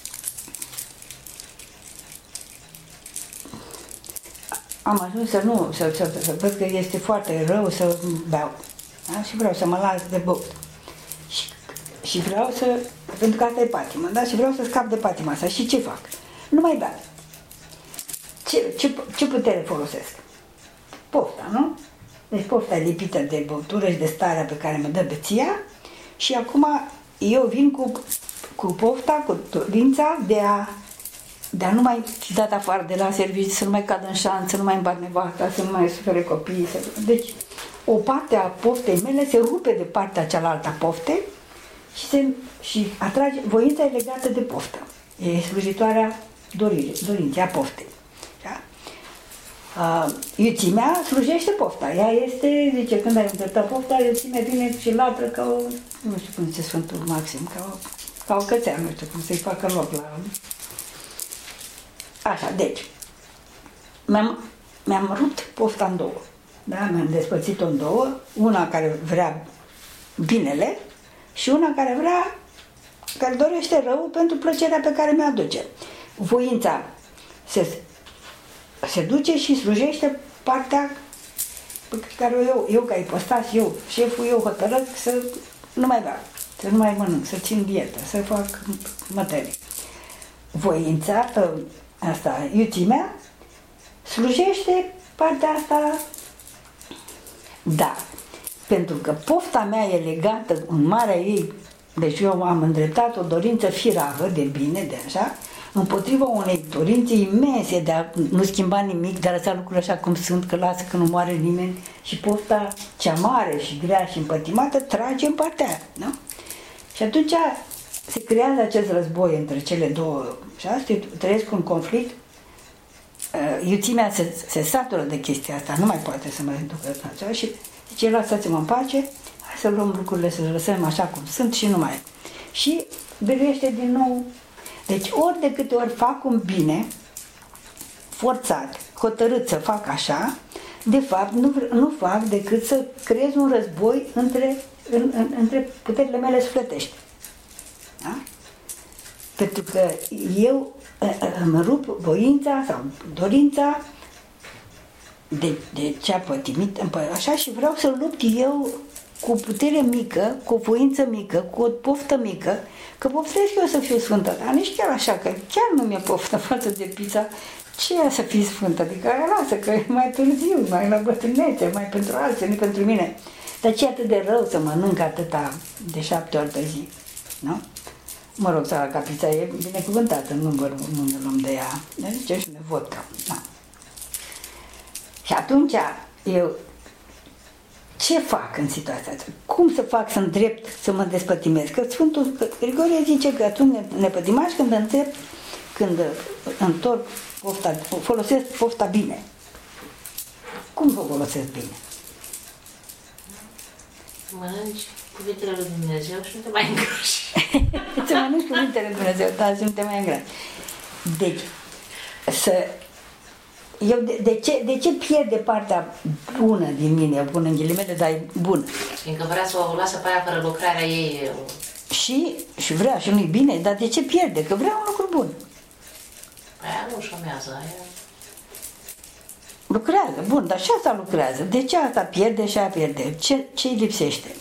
am ajuns să nu, să, să, să văd că este foarte rău să beau. Da? Și vreau să mă las de băut. Și, și vreau să, pentru că asta e patimă, da? Și vreau să scap de patima asta. Și ce fac? Nu mai beau. Ce, ce, ce putere folosesc? Pofta, nu? Deci pofta e lipită de băutură și de starea pe care mă dă beția și acum eu vin cu, cu pofta, cu dorința de a de a nu mai fi dat afară de la serviciu, să nu mai cadă în șanț, să nu mai îmbat nevasta, să nu mai sufere copiii. Să... Deci, o parte a poftei mele se rupe de partea cealaltă a poftei și, se, și atrage, voința e legată de poftă. E slujitoarea doririi, dorinței, a poftei. Da? Uh, iuțimea slujește pofta. Ea este, zice, când ai îndreptat pofta, iuțimea vine și latră ca o, nu știu cum zice Sfântul Maxim, ca o, ca o cățea, nu știu cum să-i facă loc la... Așa, deci, mi-am, mi-am rupt pofta în două. Da? Mi-am despărțit-o în două, una care vrea binele și una care vrea, care dorește rău pentru plăcerea pe care mi-o aduce. Voința se, se duce și slujește partea pe care eu, eu ca ipostas, eu, șeful, eu hotărăsc să nu mai beau, să nu mai mănânc, să țin dietă, să fac mătării. Voința, asta, iuțimea, slujește partea asta, da, pentru că pofta mea e legată în marea ei, deci eu am îndreptat o dorință firavă de bine, de așa, împotriva unei dorințe imense de a nu schimba nimic, de a lăsa lucrurile așa cum sunt, că lasă că nu moare nimeni, și pofta cea mare și grea și împătimată trage în partea aia, nu? Și atunci se creează acest război între cele două și asta, trăiesc un conflict. Iuțimea se, se satură de chestia asta, nu mai poate să mai ducă așa și zice, lăsați-mă în pace, hai să luăm lucrurile, să le lăsăm așa cum sunt și nu mai. Și biruiește din nou. Deci ori de câte ori fac un bine, forțat, hotărât să fac așa, de fapt nu, nu fac decât să creez un război între, în, în, între puterile mele sufletești. Da? Pentru că eu îmi rup voința sau dorința de, de ce a pătimit, așa, și vreau să lupt eu cu putere mică, cu o voință mică, cu o poftă mică, că poftesc eu să fiu sfântă, dar nici chiar așa, că chiar nu mi-e poftă față de pizza, ce e să fii sfântă? Adică lasă, că e mai târziu, mai la bătrânețe, mai pentru alții, nu pentru mine. Dar ce atât de rău să mănânc atâta de șapte ori pe zi, nu? Mă rog, sala ca pizza e binecuvântată, nu vă nu ne luăm de ea, dar zice și ne vodka. Da. Și atunci eu ce fac în situația asta? Cum să fac să îndrept, să mă despătimesc? Că Sfântul Grigorie zice că atunci ne pătimași când îndrept, când întorc pofta, folosesc pofta bine. Cum vă folosesc bine? Mănânci cuvintele lui Dumnezeu și nu te mai îngrași. Să mănânci cuvintele lui Dumnezeu, dar și nu te mai îngrași. Deci, să... Eu de, de, ce, de ce pierde partea bună din mine, bună în ghilimele, dar e bună? Fiindcă vrea să o lasă pe aia fără lucrarea ei. Eu... Și, și vrea și nu-i bine, dar de ce pierde? Că vrea un lucru bun. Aia nu șomează, aia... Lucrează, bun, dar și asta lucrează. De ce asta pierde și aia pierde? Ce, ce îi lipsește?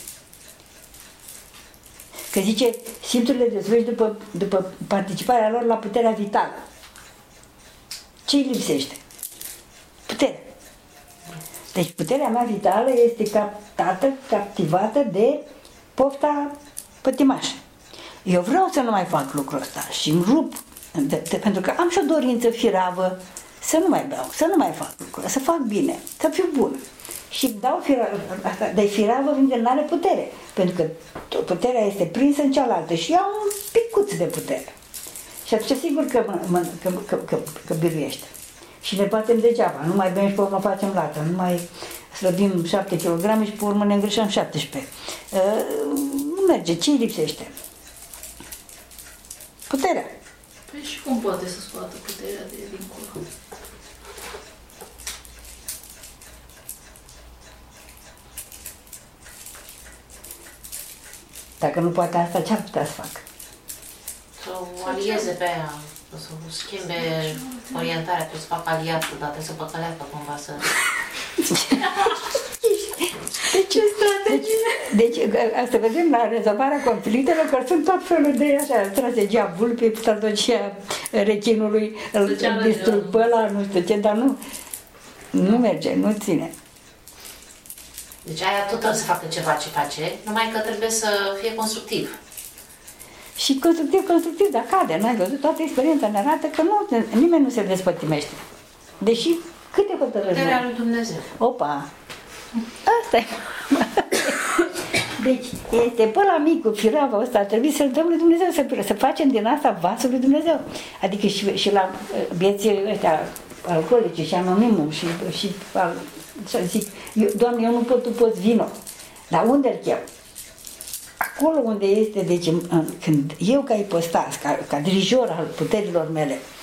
Că zice, simțurile dezvolți după, după participarea lor la puterea vitală. Ce îi lipsește? Putere. Deci puterea mea vitală este captată, captivată de pofta pătimașă. Eu vreau să nu mai fac lucrul ăsta și îmi rup, de, de, pentru că am și o dorință firavă să nu mai beau, să nu mai fac lucrul, să fac bine, să fiu bun. Și îmi dau firavă, asta, dar firavă vine de n-are putere, pentru că puterea este prinsă în cealaltă și iau un picuț de putere. Și atunci sigur că, mă, mă, că, că, că, că biruiește. Și ne batem degeaba, nu mai bem și pe urmă facem lată, nu mai slăbim șapte kilograme și pe urmă ne îngreșăm șaptesprezece. Uh, nu merge, ce îi lipsește? Puterea. Păi și cum poate să scoată puterea de dincolo? Dacă nu poate asta, ce ar putea să facă? Să o alieze pe aia, să o schimbe orientarea, trebuie să facă aliatul, dar trebuie să păcălească cumva să... Deci, deci, deci, asta vedem la rezolvarea conflictelor, că sunt tot felul de așa, strategia vulpii, strategia rechinului, îl distrug pe ăla, nu știu ce, dar nu, nu merge, nu ține. Deci aia tot trebuie să facă ceva ce face, numai că trebuie să fie constructiv. Și constructiv, constructiv, dar cade, n-ai văzut, toată experiența ne arată că nu, nimeni nu se despătimește. Deși câte hotărâri. Puterea lui Dumnezeu. Opa! Asta e. Deci, este pe la micul, firavă ăsta, trebuie să-l dăm lui Dumnezeu, să, să facem din asta vasul lui Dumnezeu. Adică și, și la vieții ăștia alcoolice și anonimul și, și să zic, eu, Doamne, eu nu pot, tu poți, vino. Dar unde îl chem? Acolo unde este, deci, în, când eu ca ipostas, ca, ca dirijor al puterilor mele,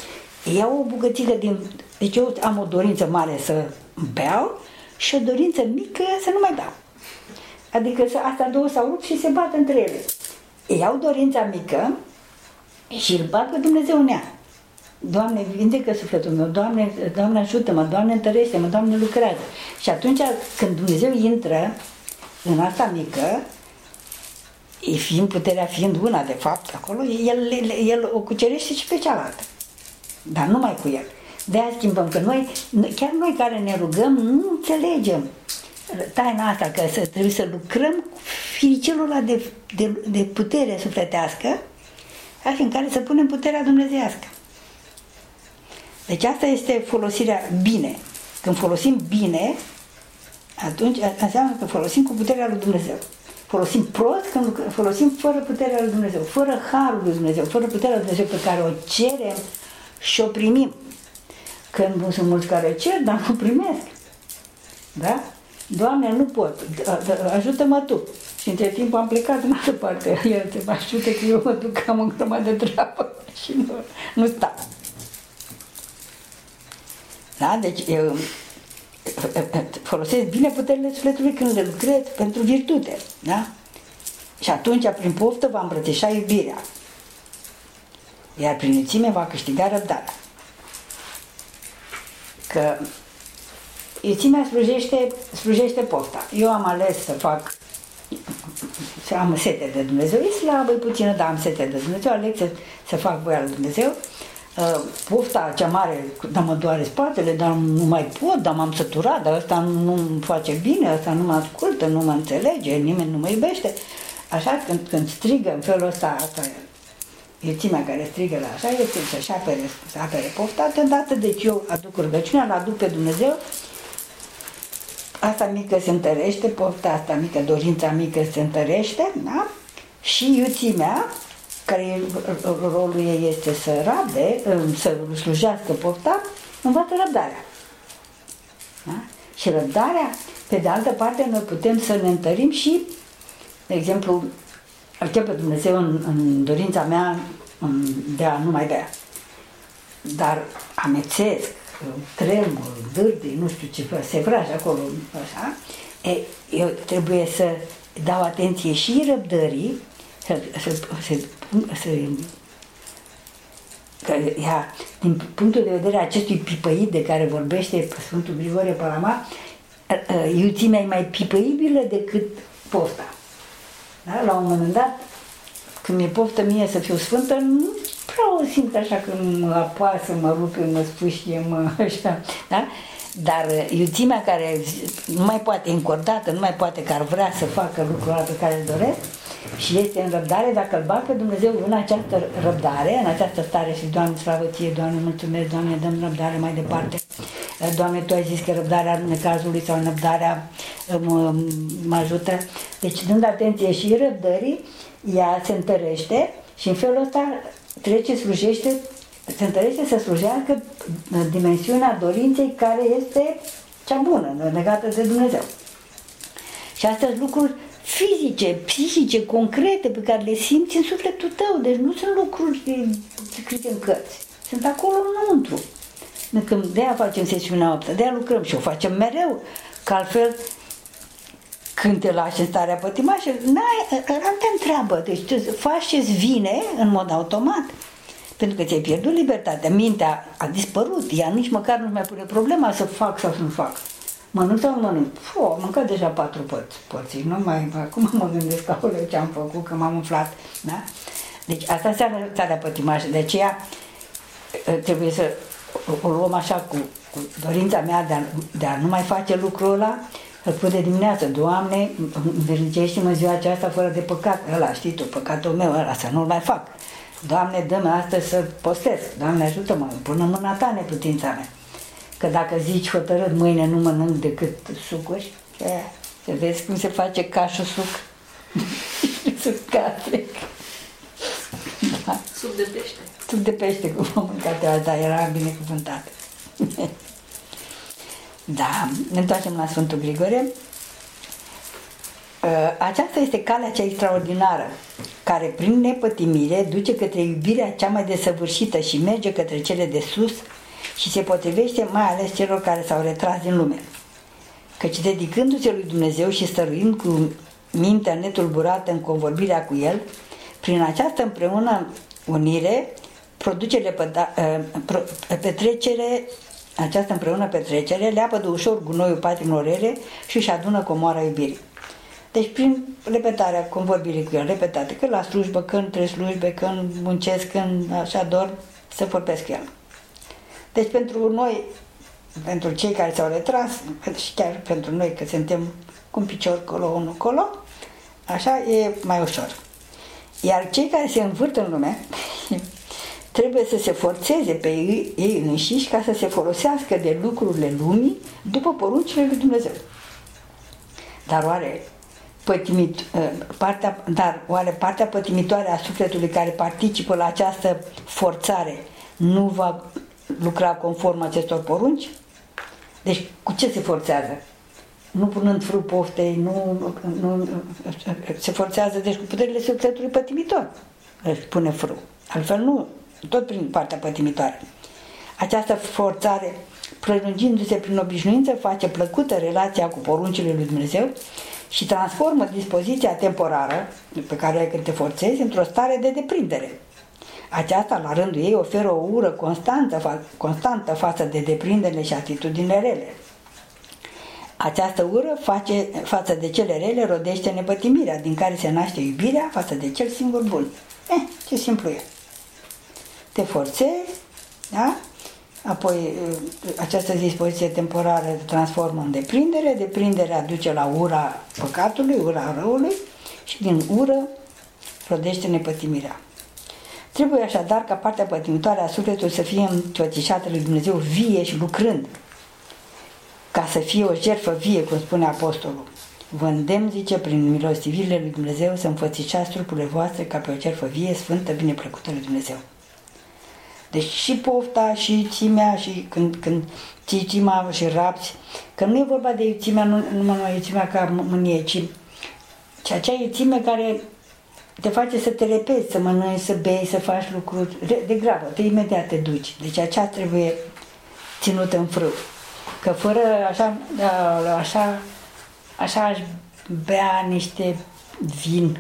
iau o bucățică din... Deci eu am o dorință mare să beau și o dorință mică să nu mai beau. Adică astea două s-au rupt și se bat între ele. Iau dorința mică și îl bat pe Dumnezeu în ea. Doamne, vindecă sufletul meu, Doamne, Doamne ajută-mă, Doamne întărește-mă, Doamne lucrează. Și atunci când Dumnezeu intră în asta mică, fiind puterea fiind una de fapt acolo, el, el o cucerește și pe cealaltă. Dar numai cu el. De-aia schimbăm, că noi, chiar noi care ne rugăm, nu înțelegem taina asta, că să, trebuie să lucrăm cu firicel ăla de, de, de putere sufletească, așa în care să punem puterea dumnezeiască. Deci asta este folosirea bine. Când folosim bine, atunci înseamnă că folosim cu puterea lui Dumnezeu. Folosim prost când folosim fără puterea lui Dumnezeu, fără harul lui Dumnezeu, fără puterea lui Dumnezeu pe care o cerem și o primim. Când nu sunt mulți care cer, dar nu primesc. Da? Doamne, nu pot, ajută-mă Tu. Și între timp am plecat în altă parte. El te ajută că eu mă duc, am o grămadă de treabă și nu, nu stau. Da? Deci eu folosesc bine puterile sufletului când le lucrez pentru virtute. Da? Și atunci, prin poftă, va îmbrățișa iubirea. Iar prin iuțime va câștiga răbdarea. Că iuțimea slujește, slujește pofta. Eu am ales să fac, să am sete de Dumnezeu. E slabă, e puțină, dar am sete de Dumnezeu. Aleg să, să fac voia lui Dumnezeu. Pofta cea mare, dar mă doare spatele, dar nu mai pot, dar m-am săturat, dar ăsta nu-mi face bine, ăsta nu mă ascultă, nu mă înțelege, nimeni nu mă iubește. Așa, când, când strigă în felul ăsta, asta, iuțimea care strigă la așa, este să-și apere, să apere pofta, de îndată, deci eu aduc rugăciunea, îl aduc pe Dumnezeu, asta mică se întărește, pofta asta mică, dorința mică se întărește, da? Și iuțimea, care rolul ei este să rabde, să slujească pofta, învață răbdarea. Da? Și răbdarea, pe de altă parte, noi putem să ne întărim și, de exemplu, îl chem pe Dumnezeu în, în dorința mea de a nu mai bea. Dar amețesc, tremur, dârdui, nu știu ce, se vrage acolo, așa, e, eu trebuie să dau atenție și răbdării, să, să, să, să, că ea, din punctul de vedere a acestui pipăit de care vorbește Sfântul Grigorie Palama, iuțimea e mai pipăibilă decât pofta. Da? La un moment dat, când mi-e poftă mie să fiu sfântă, nu prea o simt așa că mă apasă, mă rupe, mă sfâșie, mă așa, da? Dar iuțimea care nu mai poate încordată, nu mai poate, că ar vrea să facă lucrul ăla pe care îl doresc și este în răbdare, dacă îl bag pe Dumnezeu în această răbdare, în această stare și Doamne slavă Ție, Doamne mulțumesc, Doamne dăm răbdare mai departe, Doamne Tu ai zis că răbdarea necazului sau răbdarea mă, mă ajută, deci dând atenție și răbdării, ea se întărește și în felul ăsta trece, slujește, se întărește să slujească dimensiunea dorinței care este cea bună, legată de Dumnezeu. Și astea sunt lucruri fizice, psihice, concrete, pe care le simți în sufletul tău. Deci nu sunt lucruri scrise în cărți. Sunt acolo înăuntru. Când de-aia facem sesiunea optă, de-aia lucrăm și o facem mereu, că altfel când te lași în starea pătimașă, n-ai, ăla nu te întreabă. Deci tu faci ce-ți vine în mod automat. Pentru că ți-ai pierdut libertatea, mintea a dispărut, ea nici măcar nu mai pune problema să fac sau să nu fac. Mănânc sau nu mănânc? Puh, am mâncat deja patru porții, nu mai, acum mă gândesc că ce am făcut, că m-am umflat. Da? Deci asta înseamnă starea pătimașă, de aceea trebuie să o luăm așa cu, cu dorința mea de a, de a nu mai face lucrul ăla, îl pun de dimineață, Doamne, învrednicește-mă ziua aceasta fără de păcat, ăla, știi tu, păcatul meu ăla, să nu-l mai fac. Doamne, dă-mi astăzi să postez, Doamne, ajută-mă, până în mâna Ta neputința mea. Că dacă zici hotărât, mâine nu mănânc decât sucuri, să vezi cum se face cașul suc. Suc castrec. Da. Suc de pește. Suc de pește, cum am mâncat eu, dar era binecuvântat. Da, ne întoarcem la Sfântul Grigore. Aceasta este calea cea extraordinară care prin nepătimire duce către iubirea cea mai desăvârșită și merge către cele de sus și se potrivește mai ales celor care s-au retras din lume. Căci dedicându-se lui Dumnezeu și stăruind cu mintea netulburată în convorbirea cu El, prin această împreună unire, produce lepăda, petrecere, această împreună petrecere, leapă de ușor gunoiul patimilor rele și își adună comoara iubirii. Deci prin repetarea convorbirii cu El, repetate, că la slujbă, că între slujbe, că muncesc, când așa dorm, să vorbesc cu El. Deci pentru noi, pentru cei care s-au retras, și chiar pentru noi că suntem cu un picior colo, unul colo, așa e mai ușor. Iar cei care se învârt în lume trebuie să se forțeze pe ei, ei înșiși ca să se folosească de lucrurile lumii după poruncile lui Dumnezeu. Dar oare, pătimit, partea, dar oare partea pătimitoare a sufletului care participă la această forțare nu va lucra conform acestor porunci? Deci cu ce se forțează? Nu punând frâu poftei, nu, nu, nu se forțează deci cu puterile sufletului pătimitor, își pune frâu. Altfel nu, tot prin partea pătimitoare. Această forțare, prelungindu-se prin obișnuință, face plăcută relația cu poruncile lui Dumnezeu și transformă dispoziția temporară pe care ai când te forțezi într-o stare de deprindere. Aceasta, la rândul ei, oferă o ură constantă, constantă față de deprinderile și atitudinile rele. Această ură face, față de cele rele rodește nepătimirea, din care se naște iubirea față de cel singur bun. Eh, ce simplu e. Te forțezi, da? Apoi această dispoziție temporară te transformă în deprindere, deprinderea duce la ura păcatului, ura răului și din ură rodește nepătimirea. Trebuie așadar ca partea pătimitoare a sufletului să fie înfățișată lui Dumnezeu vie și lucrând, ca să fie o jertfă vie, cum spune apostolul. Vă îndemn, zice, prin milostivirile lui Dumnezeu să înfățișați trupurile voastre ca pe o jertfă vie, sfântă, bineplăcută lui Dumnezeu. Deci și pofta, și țimea, și când, când ții țima și rapți, că nu e vorba de iuțimea, nu numai iuțimea ca mânie, ci, ci acea iuțime care te face să te repezi, să mănânci, să bei, să faci lucruri, de grabă, te imediat te duci. Deci aceea trebuie ținută în frâu. Că fără așa, așa, așa aș bea niște vin,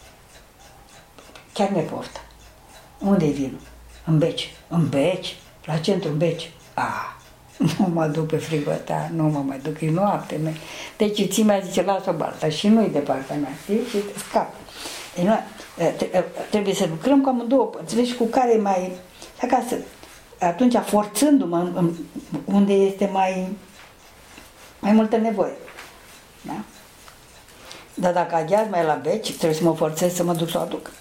chiar ne poftă. Unde e vinul? În Beci. În Beci? La centru în Beci. Ah, nu mă duc pe frigota, nu mă mai duc, e noapte. Deci ții mai zice, lasă-o balta și nu-i de partea mea, știi? Și scap. Deci, nu, trebuie să lucrăm cu amândouă părți, vezi cu care mai... Acasă, atunci, forțându-mă unde este mai, mai multă nevoie. Da? Dar dacă aghiaz mai la Beci, trebuie să mă forțez să mă duc să o aduc.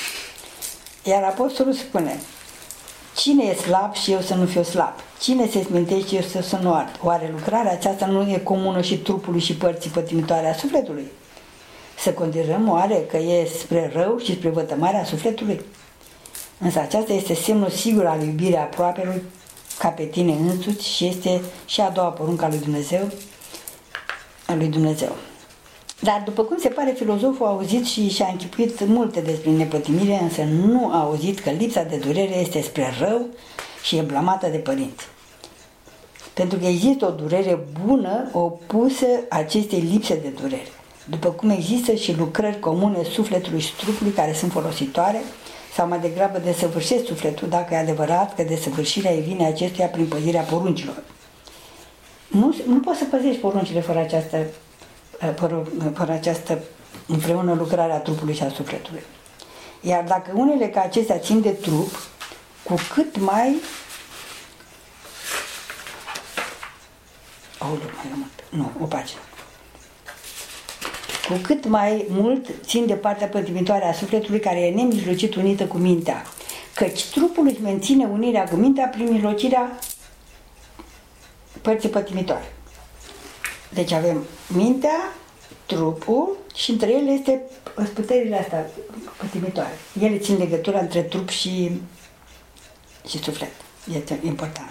Iar apostolul spune, cine e slab și eu să nu fiu slab? Cine se smintește și eu să, să nu ard? Oare lucrarea aceasta nu e comună și trupului și părții pătimitoare a sufletului? Să considerăm oare că e spre rău și spre vătămarea sufletului? Însă aceasta este semnul sigur al iubirii aproapelui ca pe tine însuți și este și a doua poruncă a lui Dumnezeu, a lui Dumnezeu. Dar după cum se pare, filozoful a auzit și și-a închipuit multe despre nepătimire, însă nu a auzit că lipsa de durere este spre rău și e blamată de părinți. Pentru că există o durere bună opusă acestei lipse de durere. După cum există și lucrări comune sufletului și trupului care sunt folositoare, sau mai degrabă desăvârșesc sufletul, dacă e adevărat că desăvârșirea îi vine acestuia prin păzirea poruncilor. Nu, nu poți să păzești poruncile fără această, fără, fără această împreună lucrare a trupului și a sufletului. Iar dacă unele ca acestea țin de trup, cu cât mai... Aoleu, mai rămân. Nu, o pagină. Cu cât mai mult țin de partea pătimitoare a sufletului care e nemijlocit unită cu mintea, căci trupul își menține unirea cu mintea prin mijlocirea părții pătimitoare. Deci avem mintea, trupul și între ele este puterile astea pătimitoare. Ele țin legătura între trup și, și suflet. Este important.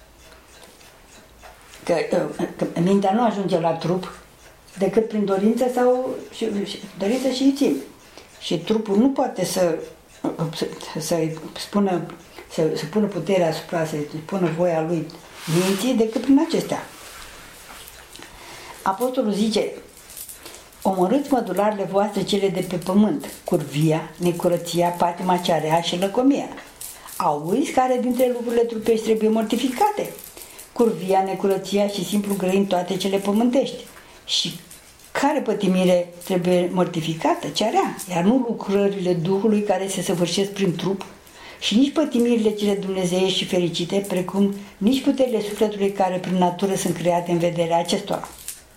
Că, că mintea nu ajunge la trup decât prin dorință sau și, și, dorință și iuțime. și trupul nu poate să să, să spună să, să pună puterea asupra, să pună voia lui minții decât prin acestea. Apostolul zice: omorâți mădularele voastre cele de pe pământ, curvia, necurăția, patima cea rea și lăcomia. Auzi care dintre lucrurile trupești trebuie mortificate? Curvia, necurăția și simplu grăind toate cele pământești. Și care pătimire trebuie mortificată? Cea rea, iar nu lucrările Duhului care se săvârșesc prin trup, și nici pătimirile cele dumnezeiești și fericite, precum nici puterile sufletului care prin natură sunt create în vederea acestora.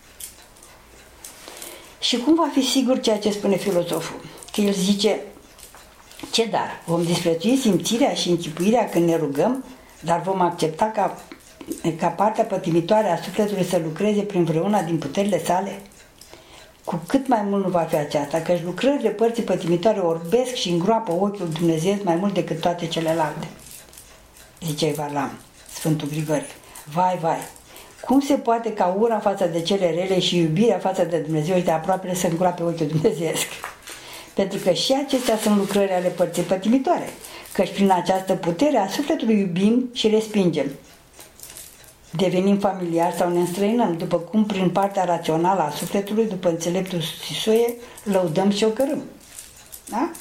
Și cum va fi sigur ceea ce spune filozoful? Că el zice: ce dar? Vom disprețui simțirea și închipuirea când ne rugăm, dar vom accepta ca, ca partea pătimitoare a sufletului să lucreze prin vreuna din puterile sale? Cu cât mai mult nu va fi aceasta, căci lucrările părții pătimitoare orbesc și îngroapă ochiul Dumnezeu mai mult decât toate celelalte. Zice Varlam, Sfântul Grigorie: vai, vai, cum se poate ca ura față de cele rele și iubirea față de Dumnezeu și de aproapele să îngroape ochiul dumnezeiesc? Pentru că și acestea sunt lucrări ale părții pătimitoare, căci prin această putere a sufletului iubim și respingem. Devenim familiari sau ne înstrăinăm, după cum prin partea rațională a sufletului, după înțeleptul Sisoie, lăudăm și o cărăm. Da?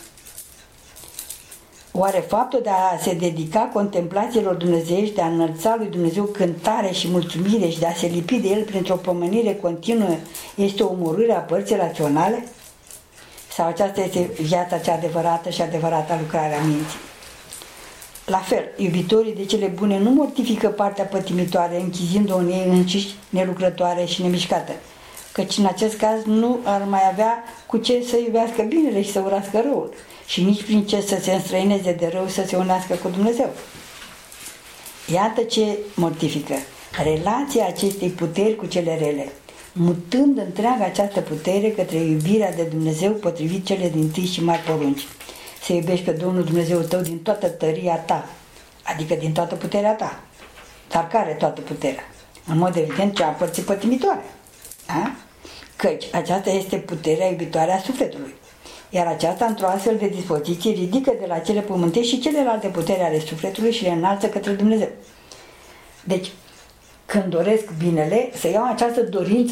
Oare faptul de a se dedica contemplațiilor dumnezeiești, de a înălța lui Dumnezeu cântare și mulțumire și de a se lipi de El printr-o pomenire continuă, este o omorâre a părții raționale? Sau aceasta este viața cea adevărată și adevărata lucrare a minții? La fel, iubitorii de cele bune nu mortifică partea pătimitoare, închizând-o în ei înșiși, nelucrătoare și nemișcată, căci în acest caz nu ar mai avea cu ce să iubească binele și să urască răul, și nici prin ce să se înstrăineze de rău să se unească cu Dumnezeu. Iată ce mortifică: relația acestei puteri cu cele rele, mutând întreaga această putere către iubirea de Dumnezeu potrivit cele din tâi și mari porunci. Să iubești pe Domnul Dumnezeu tău din toată tăria ta, adică din toată puterea ta. Dar care toată puterea? În mod evident cea a părții pătimitoare. Da? Căci aceasta este puterea iubitoare a sufletului. Iar aceasta, într-o astfel de dispoziție, ridică de la cele pământești și celelalte putere ale sufletului și le înalță către Dumnezeu. Deci, când doresc binele, să iau această dorință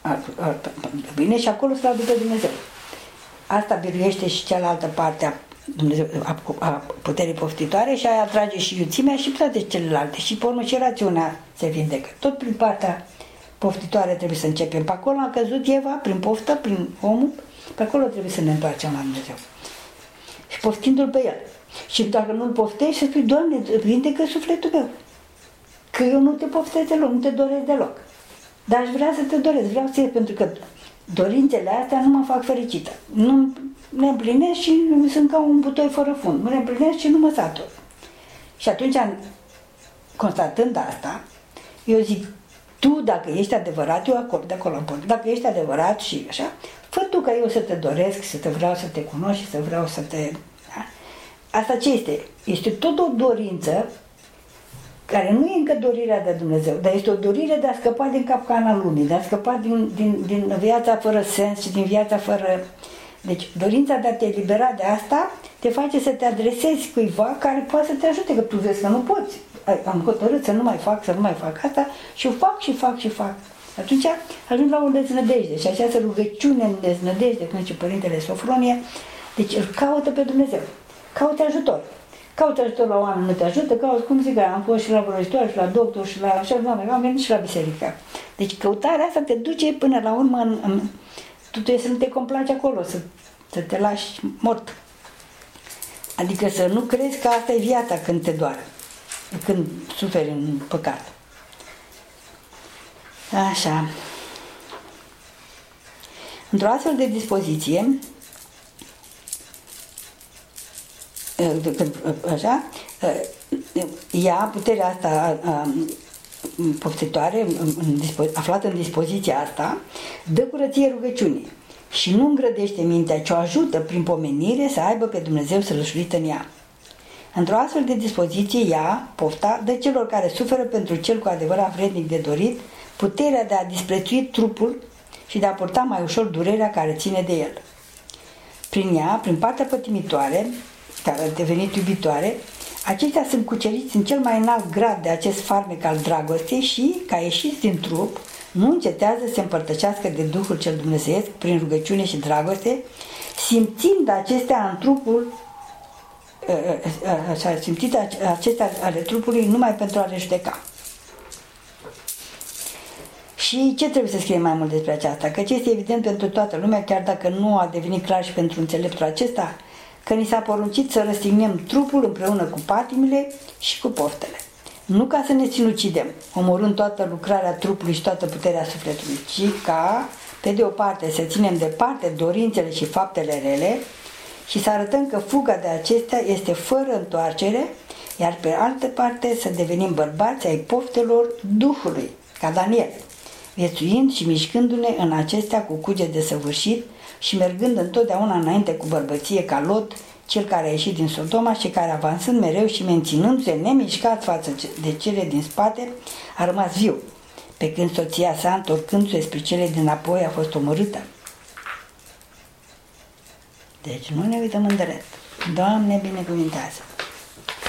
de bine și acolo să-L aduc pe Dumnezeu. Asta biruiește și cealaltă parte a, Dumnezeu, a puterii poftitoare și aia atrage și iuțimea și toate celelalte. Și pe urmă și rațiunea se vindecă. Tot prin partea poftitoare trebuie să începem. Pe acolo a căzut Eva, prin poftă, prin omul. Pe acolo trebuie să ne întoarcem la Dumnezeu. Și poftindu-L pe El. Și dacă nu-L poftești, să spui: Doamne, vindecă sufletul meu. Că eu nu te poftesc deloc, nu te doresc deloc. Dar aș vrea să te doresc, vreau să ies, pentru că dorințele astea nu mă fac fericită. Nu le împlinesc și sunt ca un butoi fără fund. Nu le împlinesc și nu mă satur. Și atunci, constatând asta, eu zic: tu, dacă ești adevărat, eu acord de acolo în port. Dacă ești adevărat și așa, fă tu ca eu să te doresc, să te vreau să te cunosc și să vreau să te... Da? Asta ce este? Este tot o dorință care nu e încă dorirea de Dumnezeu, dar este o dorire de a scăpa din capcana lumii, de a scăpa din, din, din viața fără sens și din viața fără... Deci, dorința de a te elibera de asta te face să te adresezi cuiva care poate să te ajute, că tu vezi că nu poți. Am hotărât să nu mai fac, să nu mai fac asta și o fac și fac și fac. Atunci ajung la o deznădejde și această rugăciune în deznădejde, cum zice Părintele Sofronie, deci îl caută pe Dumnezeu, caută ajutor. Caută ajutor la oameni, nu te ajută, caută, cum zic, am fost și la vrăjitor, și la doctor, și la așa, am venit și la biserică. Deci căutarea asta te duce până la urmă în, în tu trebuie să nu te complaci acolo, să, să te lași mort. Adică să nu crezi că asta e viața când te doare, când suferi în păcat. Așa. Într-o astfel de dispoziție, așa, ea, puterea asta poftitoare, aflată în dispoziția asta, dă curăție rugăciunii și nu îngrădește mintea, ci o ajută prin pomenire să aibă pe Dumnezeu sălășluit în ea. Într-o astfel de dispoziție, ea, pofta, dă celor care suferă pentru cel cu adevărat vrednic de dorit puterea de a disprețui trupul și de a purta mai ușor durerea care ține de el. Prin ea, prin partea pătimitoare, care a devenit iubitoare, aceștia sunt cuceriți în cel mai înalt grad de acest farmec al dragostei și, ca ieșiți din trup, nu încetează să se împărtășească de Duhul cel Dumnezeiesc prin rugăciune și dragoste, simțind acestea în trupul, așa, simțind acestea ale trupului numai pentru a le judeca. Și ce trebuie să scriem mai mult despre aceasta? Căci este evident pentru toată lumea, chiar dacă nu a devenit clar și pentru înțeleptul acesta, că ni s-a poruncit să răstignem trupul împreună cu patimile și cu poftele. Nu ca să ne sinucidem, omorând toată lucrarea trupului și toată puterea sufletului, ci ca, pe de o parte, să ținem departe dorințele și faptele rele și să arătăm că fuga de acestea este fără întoarcere, iar pe altă parte să devenim bărbați ai poftelor Duhului, ca Daniel, viețuind și mișcându-ne în acestea cu cuget desăvârșit și mergând întotdeauna înainte cu bărbăție ca Lot, cel care a ieșit din Sodoma și care, avansând mereu și menținându-se nemișcat față de cele din spate, a rămas viu, pe când soția sa, întorcându-se spre cele dinapoi, a fost omorâtă. Deci nu ne uităm în drept. Doamne binecuvintează!